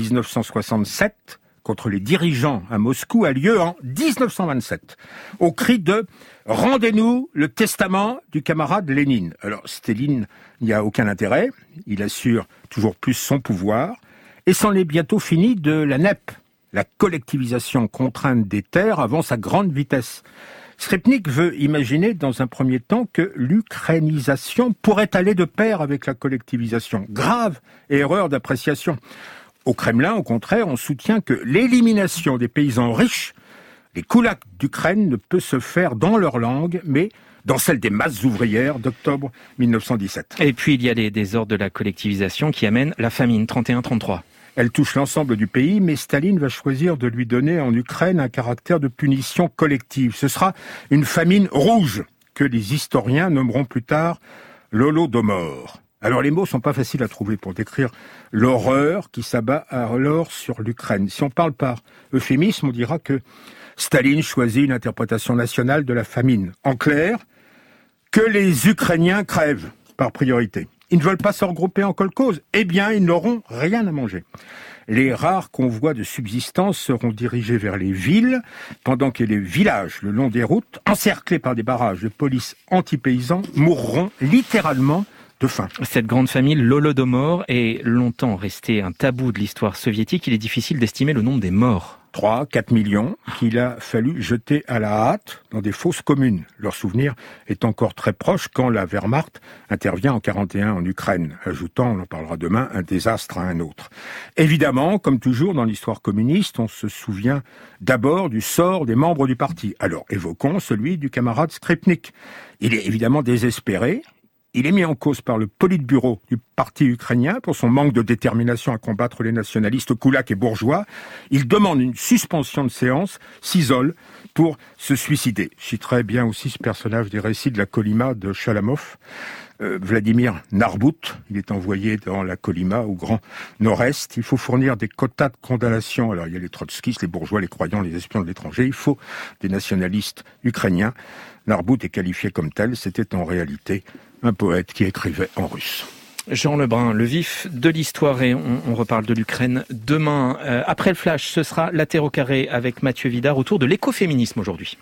1967 contre les dirigeants à Moscou a lieu en 1927, au cri de « Rendez-nous le testament du camarade Lénine ». Alors, Staline n'y a aucun intérêt, il assure toujours plus son pouvoir, et c'en est bientôt fini de la NEP, la collectivisation contrainte des terres avance à grande vitesse. Skripnik veut imaginer dans un premier temps que l'ukrainisation pourrait aller de pair avec la collectivisation. Grave erreur d'appréciation. Au Kremlin, au contraire, on soutient que l'élimination des paysans riches, les koulaks d'Ukraine, ne peut se faire dans leur langue, mais dans celle des masses ouvrières d'octobre 1917. Et puis il y a les désordres de la collectivisation qui amènent la famine 31-33. Elle touche l'ensemble du pays, mais Staline va choisir de lui donner en Ukraine un caractère de punition collective. Ce sera une famine rouge, que les historiens nommeront plus tard l'Holodomor. Alors les mots sont pas faciles à trouver pour décrire l'horreur qui s'abat alors sur l'Ukraine. Si on parle par euphémisme, on dira que Staline choisit une interprétation nationale de la famine. En clair, que les Ukrainiens crèvent par priorité. Ils ne veulent pas se regrouper en kolkhoz. Eh bien, ils n'auront rien à manger. Les rares convois de subsistance seront dirigés vers les villes, pendant que les villages le long des routes, encerclés par des barrages de police anti-paysans, mourront littéralement de faim. Cette grande famille, l'Holodomor, est longtemps restée un tabou de l'histoire soviétique. Il est difficile d'estimer le nombre des morts. 3-4 millions qu'il a fallu jeter à la hâte dans des fosses communes. Leur souvenir est encore très proche quand la Wehrmacht intervient en 1941 en Ukraine, ajoutant, on en parlera demain, un désastre à un autre. Évidemment, comme toujours dans l'histoire communiste, on se souvient d'abord du sort des membres du parti. Alors évoquons celui du camarade Skripnik. Il est évidemment désespéré. Il est mis en cause par le politburo du parti ukrainien pour son manque de détermination à combattre les nationalistes koulaks et bourgeois. Il demande une suspension de séance, s'isole pour se suicider. Je citerai bien aussi ce personnage des récits de la Kolyma de Chalamov, Vladimir Narbout. Il est envoyé dans la Kolyma au Grand Nord-Est. Il faut fournir des quotas de condamnation. Alors il y a les trotskistes, les bourgeois, les croyants, les espions de l'étranger. Il faut des nationalistes ukrainiens. Narbout est qualifié comme tel. C'était en réalité un poète qui écrivait en russe. Jean Lebrun, le vif de l'histoire, et on reparle de l'Ukraine demain. Après le flash, ce sera la Terre au carré avec Mathieu Vidard autour de l'écoféminisme aujourd'hui.